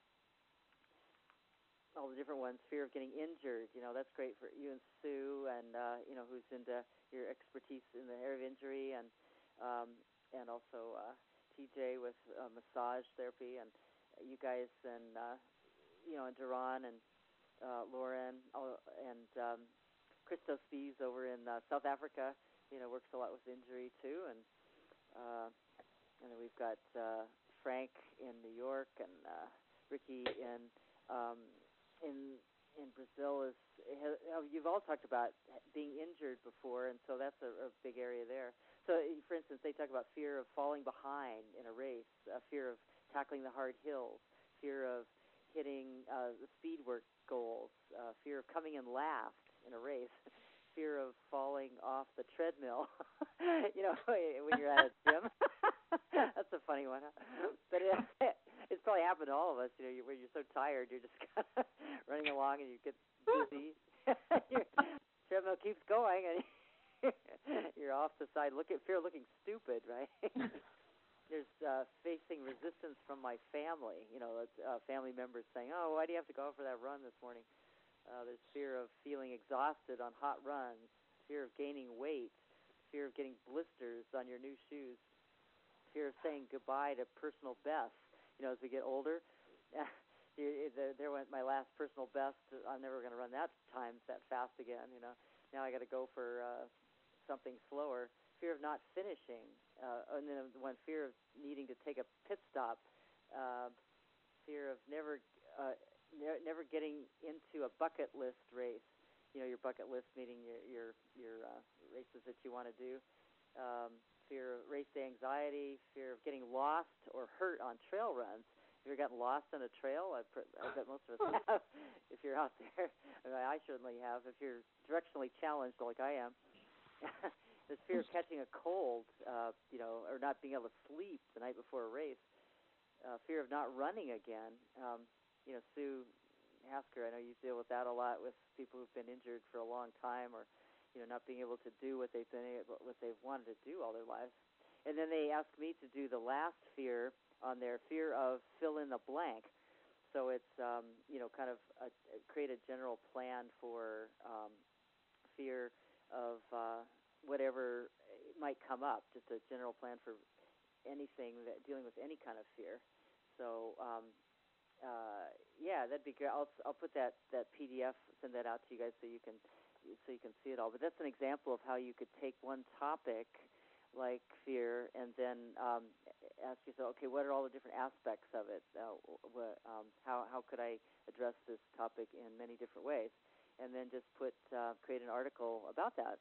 all the different ones. Fear of getting injured. You know, that's great for you and Sue, and uh, you know, who's into your expertise in the area of injury, and um, and also uh, T J with uh, massage therapy, and you guys, and uh, you know, and Duran and uh, Lauren, all, and um, Christos Spies over in uh, South Africa. You know, works a lot with injury too, and uh, and then we've got uh, Frank in New York, and uh, Ricky in um, in in Brazil. Is you've all talked about being injured before, and so that's a, a big area there. So, for instance, they talk about fear of falling behind in a race, uh, fear of tackling the hard hills, fear of hitting uh, the speed work goals, uh, fear of coming in last in a race, fear of falling off the treadmill, you know, when you're at a gym. That's a funny one. Huh? But it, it's probably happened to all of us. You know, you, where you're so tired, you're just kind of running along, and you get dizzy. Your treadmill keeps going, and you're off the side. Look at fear looking stupid, right? There's uh, facing resistance from my family. You know, uh, family members saying, "Oh, why do you have to go out for that run this morning?" Uh, there's fear of feeling exhausted on hot runs, fear of gaining weight, fear of getting blisters on your new shoes, fear of saying goodbye to personal bests. You know, as we get older, there, there went my last personal best. I'm never going to run that time that fast again. You know, now I got to go for uh, something slower. Fear of not finishing, uh, and then one fear of needing to take a pit stop. Uh, fear of never. Uh, Never getting into a bucket list race. You know, your bucket list meaning your your your uh, races that you want to do. Um, fear of race day anxiety. Fear of getting lost or hurt on trail runs. Have you ever gotten lost on a trail? I, I bet most of us have. If you're out there, I, mean, I certainly have. If you're directionally challenged like I am, there's fear of catching a cold. Uh, you know, or not being able to sleep the night before a race. Uh, fear of not running again. Um, You know, Sue Hasker, I know you deal with that a lot with people who've been injured for a long time, or you know, not being able to do what they've been able, what they've wanted to do all their lives. And then they asked me to do the last fear on their fear of fill in the blank. So it's um, you know, kind of a, create a general plan for um, fear of uh, whatever might come up. Just a general plan for anything that dealing with any kind of fear. So. Um, Uh, yeah, that'd be great. I'll I'll put that, that P D F, send that out to you guys so you can so you can see it all. But that's an example of how you could take one topic like fear and then um, ask yourself, okay, what are all the different aspects of it? Uh, what, um, how how could I address this topic in many different ways? And then just put uh, create an article about that.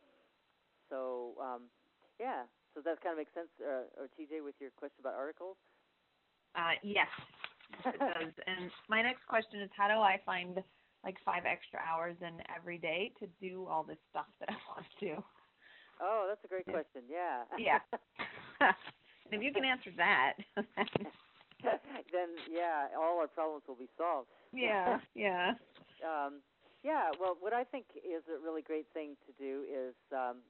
So um, yeah, so that kind of makes sense. Uh, or T J, with your question about articles. Uh, yes. It does. And my next question is, how do I find like five extra hours in every day to do all this stuff that I want to do? Oh, that's a great question. Yeah. Yeah. And if you can answer that, then yeah, all our problems will be solved. Yeah. Yeah. um, yeah. Well, what I think is a really great thing to do is um,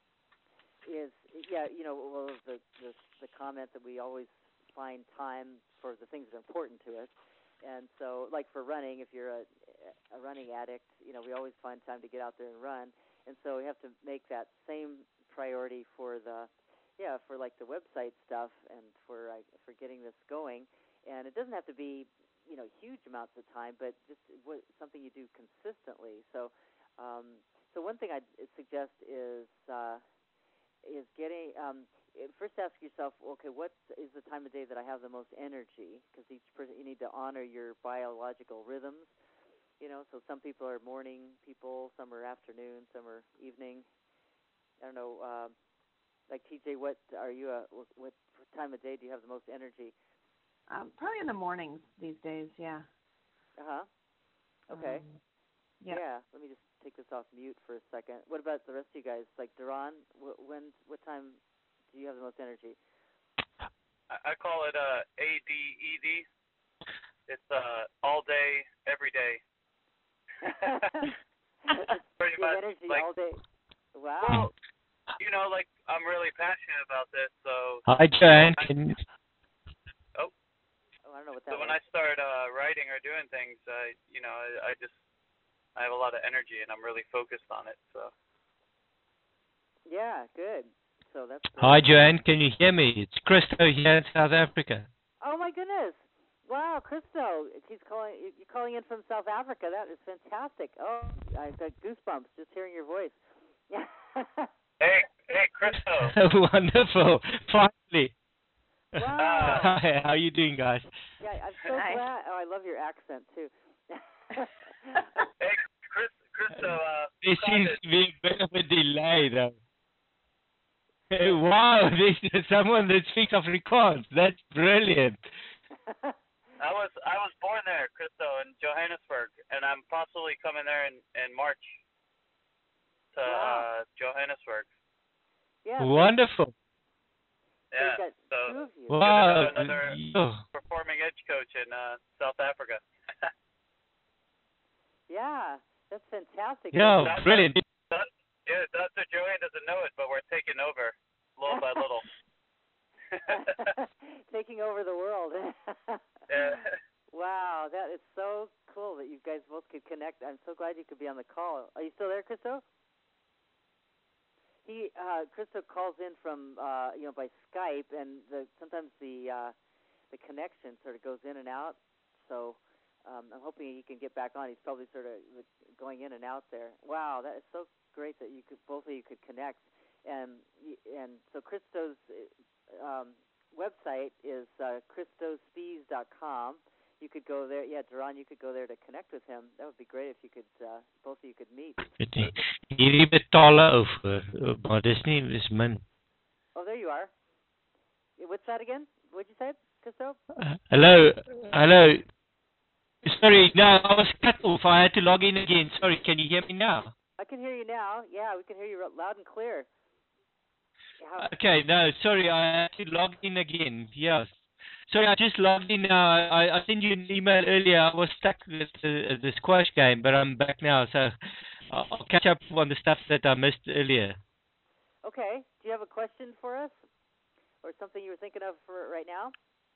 is yeah, you know, well, the the, the comment that we always find time for the things that are important to us. And so, like for running, if you're a, a running addict, you know, we always find time to get out there and run. And so we have to make that same priority for the, yeah, for like the website stuff and for uh, for getting this going. And it doesn't have to be, you know, huge amounts of time, but just what, something you do consistently. So, um, so one thing I'd suggest is uh, is getting. Um, First, ask yourself, okay, what is the time of day that I have the most energy? Because each person, you need to honor your biological rhythms. You know, so some people are morning people, some are afternoon, some are evening. I don't know. Uh, like T J, what are you? A, what, what time of day do you have the most energy? Um, probably in the mornings these days. Yeah. Uh huh. Okay. Um, yeah. Yeah. Let me just take this off mute for a second. What about the rest of you guys? Like Duran, wh- when? What time? Do you have the most energy? I call it uh, A D E D. It's uh, all day, every day. Pretty much. Energy like, all day. Wow. Well, you know, like I'm really passionate about this, so. Hi, Joanne. Can you... Oh. Oh, I don't know what that. So when I start uh, writing or doing things, I, you know, I, I just I have a lot of energy and I'm really focused on it. So. Yeah. Good. So that's great. Hi, Joanne. Can you hear me? It's Christo here in South Africa. Oh my goodness! Wow, Christo, he's calling. You're calling in from South Africa. That is fantastic. Oh, I got goosebumps just hearing your voice. Yeah. Hey, hey, Christo. Wonderful. Finally. Wow. Hi, how are you doing, guys? Yeah, I'm so Hi. glad. Oh, I love your accent too. Hey, Chris, Christo. Uh, there seems to be a bit of a delay, though. Wow, there's someone that speaks Afrikaans. That's brilliant. I was I was born there, Christo, in Johannesburg, and I'm possibly coming there in, in March to wow. uh, Johannesburg. Yeah. Wonderful. Yeah. So, you got so two of you. Wow. Another Yeah. performing edge coach in uh, South Africa. Yeah, that's fantastic. Yeah, That's brilliant. That, yeah, Doctor Joanne doesn't know it, but we're taking over little by little. Taking over the world. Yeah. Wow, that is so cool that you guys both could connect. I'm so glad you could be on the call. Are you still there, Christo? He uh, Christo calls in from uh, you know by Skype, and the, sometimes the uh, the connection sort of goes in and out. So um, I'm hoping he can get back on. He's probably sort of going in and out there. Wow, that is so great that you could both of you could connect. And and so Christo's um, website is uh, christo spies dot com. You could go there. Yeah, Duran, you could go there to connect with him. That would be great if you could, uh, both of you could meet. Hierdie betale over, maar dis nie dis min. Oh, there you are. What's that again? What'd you say, Christo? Uh, hello, hello. Sorry, no, I was cut off. I had to log in again. Sorry, can you hear me now? I can hear you now. Yeah, we can hear you loud and clear. How- Okay, no, sorry, I had to log in again. Yes. Sorry, I just logged in now. I, I sent you an email earlier. I was stuck with the, the squash game, but I'm back now, so I'll, I'll catch up on the stuff that I missed earlier. Okay. Do you have a question for us, or something you were thinking of for right now?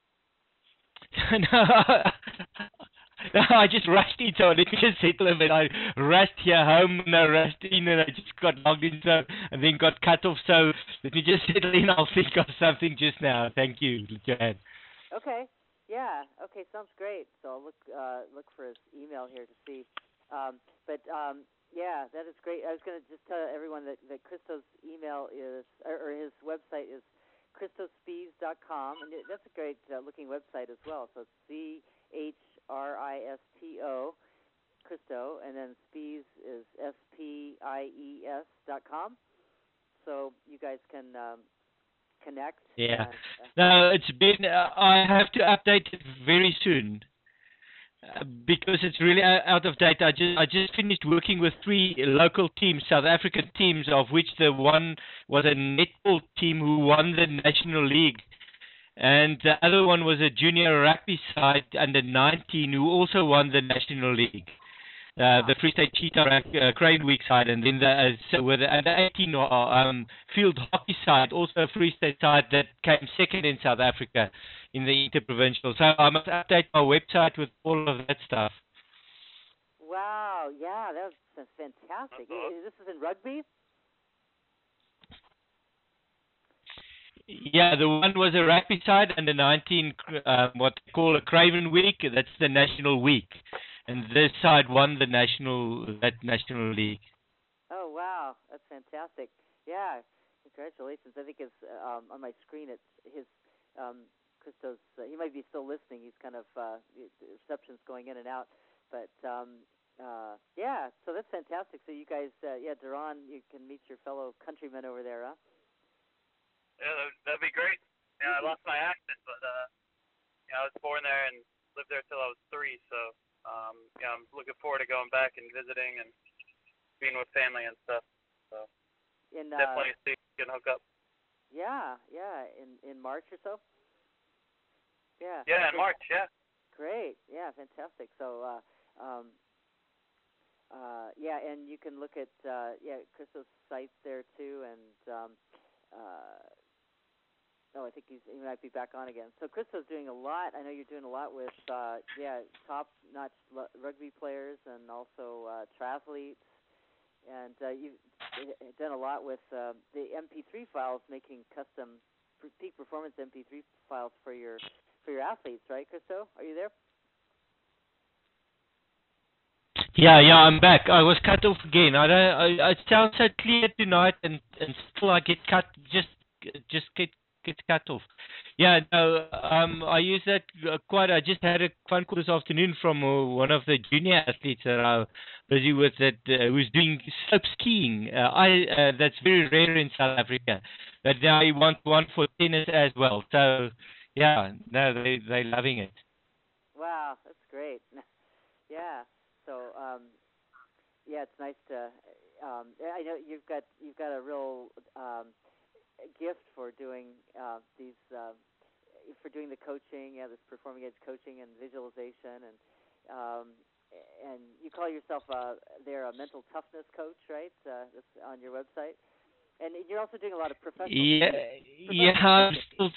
no, no, I just rushed into it. Let me just settle a bit. I rushed here home and I rushed in and I just got logged in so, and then got cut off. So let me just settle in. I'll think of something just now. Thank you, Joanne. Okay. Yeah. Okay. Sounds great. So I'll look uh, look for his email here to see. Um, but um, yeah, that is great. I was going to just tell everyone that, that Christo's email is, or, or his website is christo spies dot com, and it, that's a great uh, looking website as well. So it's C H R I S T O, Christo, and then Spies is S P I E S dot com. So you guys can um, connect. Yeah. And, uh, No, it's been, uh, I have to update it very soon. Uh, because it's really o- out of date. I just I just finished working with three local teams, South African teams, of which the one was a netball team who won the National League, and the other one was a junior rugby side under nineteen who also won the National League. Uh, the Free State Cheetah uh, Crane Week side, and then the uh, so with the under eighteen uh, um, field hockey side, also a Free State side that came second in South Africa in the interprovincial. So I must update my website with all of that stuff. Wow, yeah, that was, that's fantastic. Uh-huh. This is in rugby? Yeah, the one was a rugby side under nineteen, um, what they call a Craven Week. That's the national week, and this side won the national that national league. Oh, wow, that's fantastic. Yeah, congratulations. I think it's um, on my screen. It's his um, Christo's. Uh, he might be still listening. He's kind of uh, the reception's going in and out, but um, uh, yeah. So that's fantastic. So you guys, uh, yeah, Duran, you can meet your fellow countrymen over there, huh? Yeah, that'd, that'd be great. Yeah, I lost my accent, but uh, yeah, I was born there and lived there till I was three. So um, yeah, I'm looking forward to going back and visiting and being with family and stuff. So In uh, definitely see if we can hook up. yeah, yeah, in in March or so. Yeah. Yeah, in March. Yeah. Great. Yeah, fantastic. So, uh, um, uh, yeah, and you can look at uh, yeah Christo's sites there too, and um, uh, oh, I think he's he might be back on again. So Christo's doing a lot. I know you're doing a lot with uh, yeah top-notch l- rugby players and also uh, triathletes, and uh, you've done a lot with uh, the M P three files, making custom peak performance M P three files for your for your athletes, right, Christo? Are you there? Yeah, yeah, I'm back. I was cut off again. I don't. I, it sounds so clear tonight, and, and still I get cut. Just just get get cut off. Yeah, no. Um, I use that uh, quite. I just had a phone call this afternoon from uh, one of the junior athletes that I'm busy with that uh, who's doing slope skiing. Uh, I uh, that's very rare in South Africa, but now he wants one for tennis as well. So yeah, no, they they're loving it. Wow, that's great. Yeah. So, um, yeah, it's nice to. Um, I know you've got you've got a real um, gift for doing uh, these uh, for doing the coaching, yeah, this performing edge coaching and visualization, and um, and you call yourself uh, there a mental toughness coach, right? Uh, that's on your website, and you're also doing a lot of professional. Yeah, professional yeah, I'm speaking. still,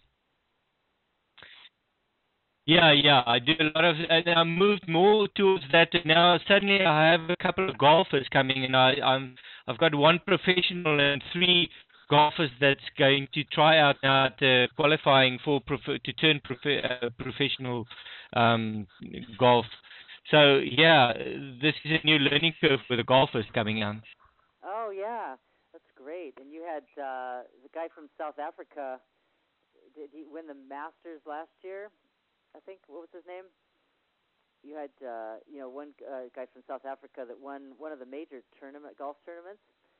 yeah, yeah. I do a lot of, and I moved more towards that. Now suddenly I have a couple of golfers coming, and I, I'm, I've got one professional and three golfers that's going to try out now at, uh, qualifying for prof- to turn prof- uh, professional um, golf. So yeah, this is a new learning curve for the golfers coming on. Oh yeah, that's great. And you had uh, the guy from South Africa. Did he win the Masters last year? I think. What was his name? You had uh, you know one uh, guy from South Africa that won one of the major tournament golf tournaments.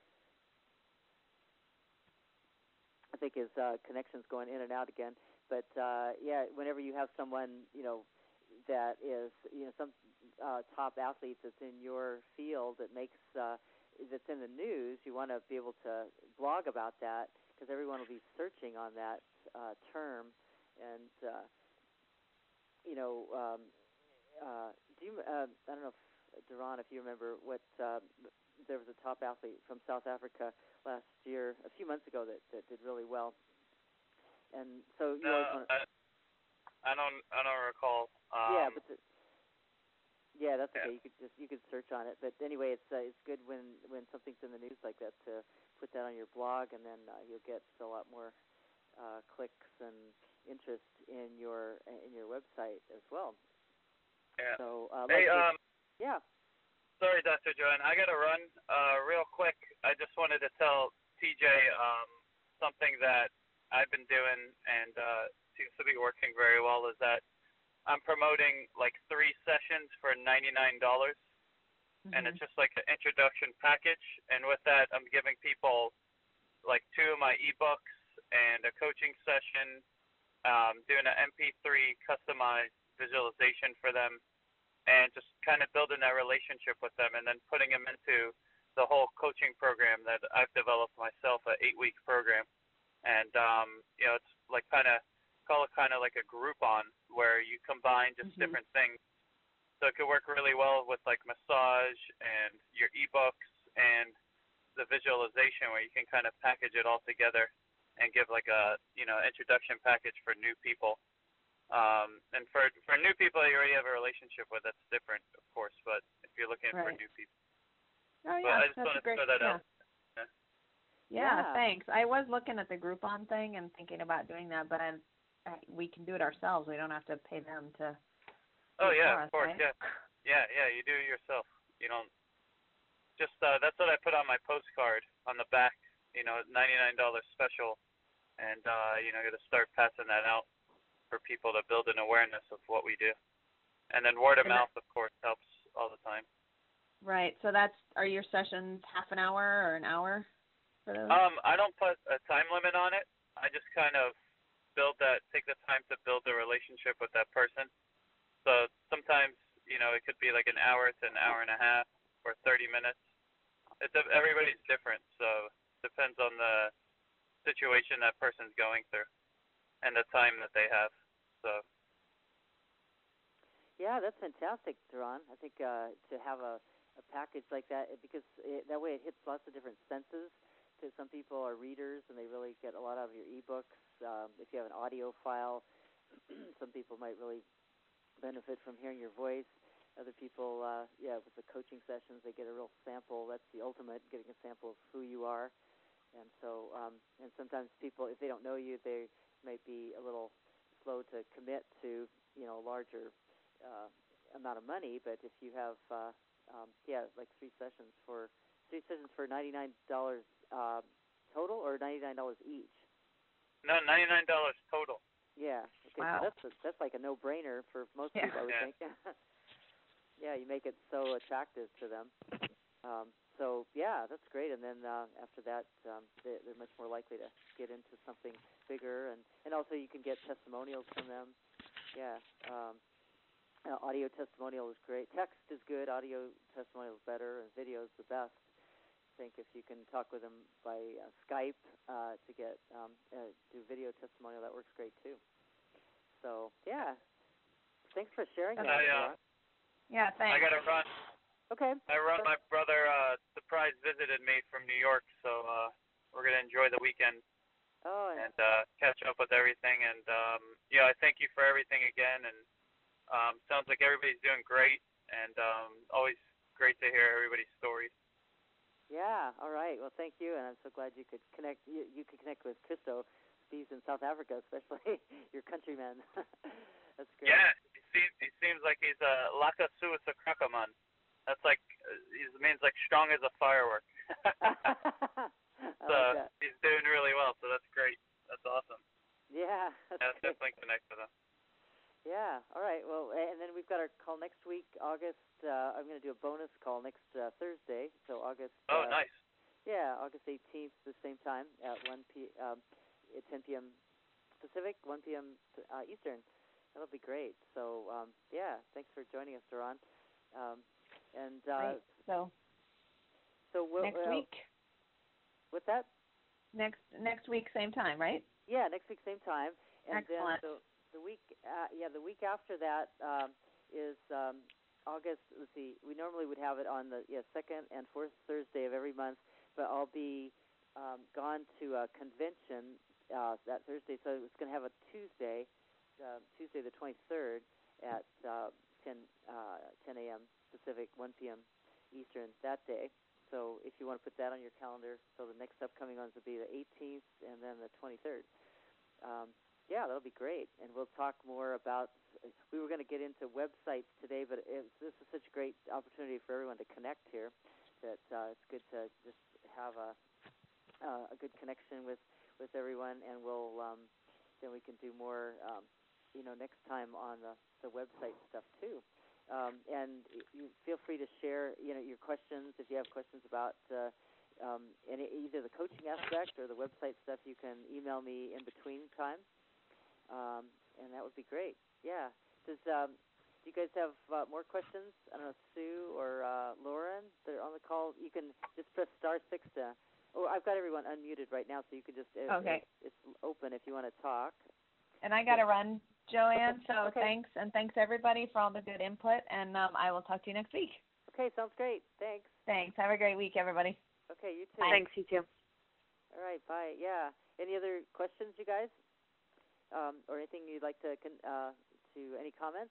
I think his uh, connection's going in and out again. But uh, yeah, whenever you have someone you know that is you know some uh, top athlete that's in your field that makes uh, that's in the news, you want to be able to blog about that because everyone will be searching on that uh, term. And uh, you know, um, uh, do you? Uh, I don't know, if, Duran, if you remember what uh, there was a top athlete from South Africa last year, a few months ago, that, that did really well. And so you No, always want to. I, I don't. I don't recall. Um, Yeah, but. The, Yeah, that's yeah. okay. You could just you could search on it. But anyway, it's uh, it's good when when something's in the news like that to put that on your blog, and then uh, you'll get a lot more uh, clicks and interest in your in your website as well. Yeah. So, uh, Hey, like this, um, yeah. sorry, Doctor Joanne, I gotta run. Uh, real quick, I just wanted to tell T J um something that I've been doing and uh, seems to be working very well. Is that I'm promoting like three sessions for ninety-nine dollars, mm-hmm. and it's just like an introduction package. And with that, I'm giving people like two of my ebooks and a coaching session, um, doing an M P three customized visualization for them, and just kind of building that relationship with them, and then putting them into the whole coaching program that I've developed myself, an eight-week program. And um, you know, it's like kind of call it kind of like a Groupon where you combine just mm-hmm. different things. So it could work really well with like massage and your ebooks and the visualization, where you can kind of package it all together and give like a you know introduction package for new people. Um, and for for new people you already have a relationship with, that's different, of course. But if you're looking right. for new people, oh yeah, but I just that's want to great. throw that yeah. out. Yeah. Yeah, yeah, thanks. I was looking at the Groupon thing and thinking about doing that, but I, I, we can do it ourselves. We don't have to pay them to. Oh yeah, us, of course, right? yeah, yeah, yeah. You do it yourself. You don't just. Uh, that's what I put on my postcard on the back. You know, ninety-nine dollars special, and uh, you know, got to start passing that out for people to build an awareness of what we do, and then word of and mouth, that, of course, helps all the time. Right. So that's are your sessions half an hour or an hour? Um, I don't put a time limit on it. I just kind of build that, take the time to build a relationship with that person. So sometimes, you know, it could be like an hour to an hour and a half or thirty minutes. It's a, everybody's different, so it depends on the situation that person's going through and the time that they have. So. Yeah, that's fantastic, Duran. I think uh, to have a, a package like that, because it, that way it hits lots of different senses. To some people are readers and they really get a lot out of your ebooks. Um, if you have an audio file, some people might really benefit from hearing your voice. Other people, uh, yeah, with the coaching sessions, they get a real sample. That's the ultimate, getting a sample of who you are. And so, um, and sometimes people, if they don't know you, they might be a little slow to commit to, you know, a larger uh, amount of money. But if you have, uh, um, yeah, like three sessions for three sessions for ninety-nine dollars. Uh, total or ninety-nine dollars each? No, ninety-nine dollars total. Yeah. Okay, wow. So that's a, that's like a no-brainer for most yeah. people, I would yeah. think. Yeah, you make it so attractive to them. Um, so yeah, that's great. And then uh, after that, um, they, they're much more likely to get into something bigger, and, and also you can get testimonials from them. Yeah. Um, uh, audio testimonial is great. Text is good. Audio testimonial is better, and video is the best. think if you can talk with them by uh, Skype uh, to get um, uh, do video testimonial, that works great too. So yeah, thanks for sharing that. I, uh, yeah, thanks. I got to run. Okay. I run. My brother uh, surprise visited me from New York, so uh, we're gonna enjoy the weekend Oh, yeah. and uh, catch up with everything. And um, yeah, I thank you for everything again. And um, sounds like everybody's doing great, and um, always great to hear everybody's stories. Yeah. All right. Well, thank you, and I'm so glad you could connect. You, you could connect with Christo. He's in South Africa, especially your countryman. That's great. Yeah, he seems he seems like he's a uh, laka suasa krakaman. That's like it means like strong as a firework. So like he's doing really well. So that's great. That's awesome. Yeah. That's yeah, great. definitely connect with him. Yeah. All right. Well, and then we've got our call next week, August. Uh, I'm going to do a bonus call next uh, Thursday. So August. Oh, uh, nice. Yeah, August eighteenth, the same time at one p. Um, at ten p.m. Pacific, one p.m. Uh, Eastern. That'll be great. So um, yeah, thanks for joining us, Doron. Um, and uh, Great. So. So we'll, next uh, week. What's that? Next next week, same time, right? Yeah, next week, same time. And Excellent. then the, the week, uh, yeah, the week after that um, is um, August. Let's see. We normally would have it on the yeah second and fourth Thursday of every month, but I'll be um, gone to a convention uh, that Thursday, so it's going to have a Tuesday, uh, Tuesday the twenty-third at uh, ten a.m. Pacific, one p.m. Eastern that day. So if you want to put that on your calendar, so the next upcoming ones will be the eighteenth and then the twenty-third. Um, yeah, that'll be great. And we'll talk more about, we were going to get into websites today, but it, this is such a great opportunity for everyone to connect here that uh, it's good to just have a, uh, a good connection with, with everyone, and we'll um, then we can do more, um, you know, next time on the, the website stuff too. Um, and you feel free to share, you know, your questions. If you have questions about uh, um, any, either the coaching aspect or the website stuff, you can email me in between time, um, and that would be great. Yeah. Does um, do you guys have uh, more questions? I don't know, Sue or uh, Lauren, they're on the call. You can just press star six to. Oh, I've got everyone unmuted right now, so you can just. Okay. It, it's open if you want to talk. And I got to run, Joanne, so okay. thanks, and thanks everybody for all the good input, and um, I will talk to you next week. Okay, sounds great. Thanks. Thanks. Have a great week, everybody. Okay, you too. Bye. Thanks, you too. All right, bye. Yeah. Any other questions, you guys? Um, or anything you'd like to, uh, to any comments?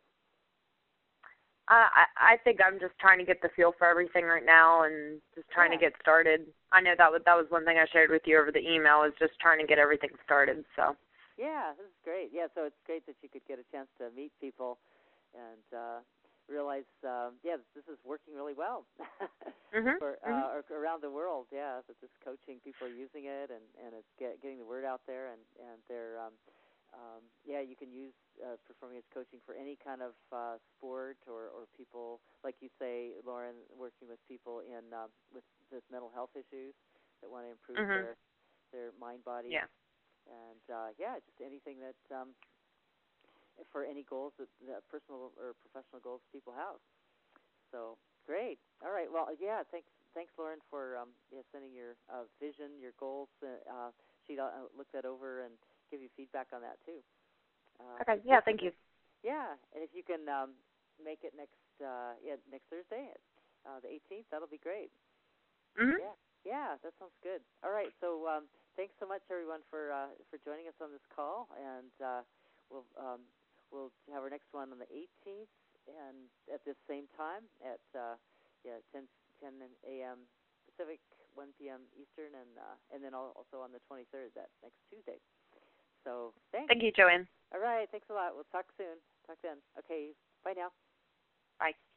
Uh, I, I think I'm just trying to get the feel for everything right now and just trying yeah. to get started. I know that was, that was one thing I shared with you over the email is just trying to get everything started, so. Yeah, this is great. Yeah, so it's great that you could get a chance to meet people and uh, realize, um, yeah, this is working really well mm-hmm. for, uh, mm-hmm. around the world. Yeah, that this coaching, people are using it, and, and it's get, getting the word out there, and and they're, um, um, yeah, you can use uh, performing arts coaching for any kind of uh, sport or, or people, like you say, Lauren, working with people in um, with with mental health issues that want to improve mm-hmm. their their mind body. Yeah. And, uh, yeah, just anything that, um, for any goals that, that personal or professional goals people have. So, great. All right. Well, yeah, thanks, thanks, Lauren, for um, yeah, sending your uh, vision, your goals. Uh, she'd uh, look that over and give you feedback on that, too. Uh, okay. Yeah, thank you. Yeah, and if you can um, make it next uh, yeah, next Thursday, uh, the eighteenth, that'll be great. Mm-hmm. Yeah. Yeah, that sounds good. All right, so um, thanks so much, everyone, for uh, for joining us on this call, and uh, we'll um, we'll have our next one on the eighteenth, and at this same time at uh, yeah ten a.m. Pacific, one p.m. Eastern, and uh, and then also on the twenty-third, that next Tuesday. So thanks. Thank you, Joanne. All right, thanks a lot. We'll talk soon. Talk then. Okay, bye now. Bye.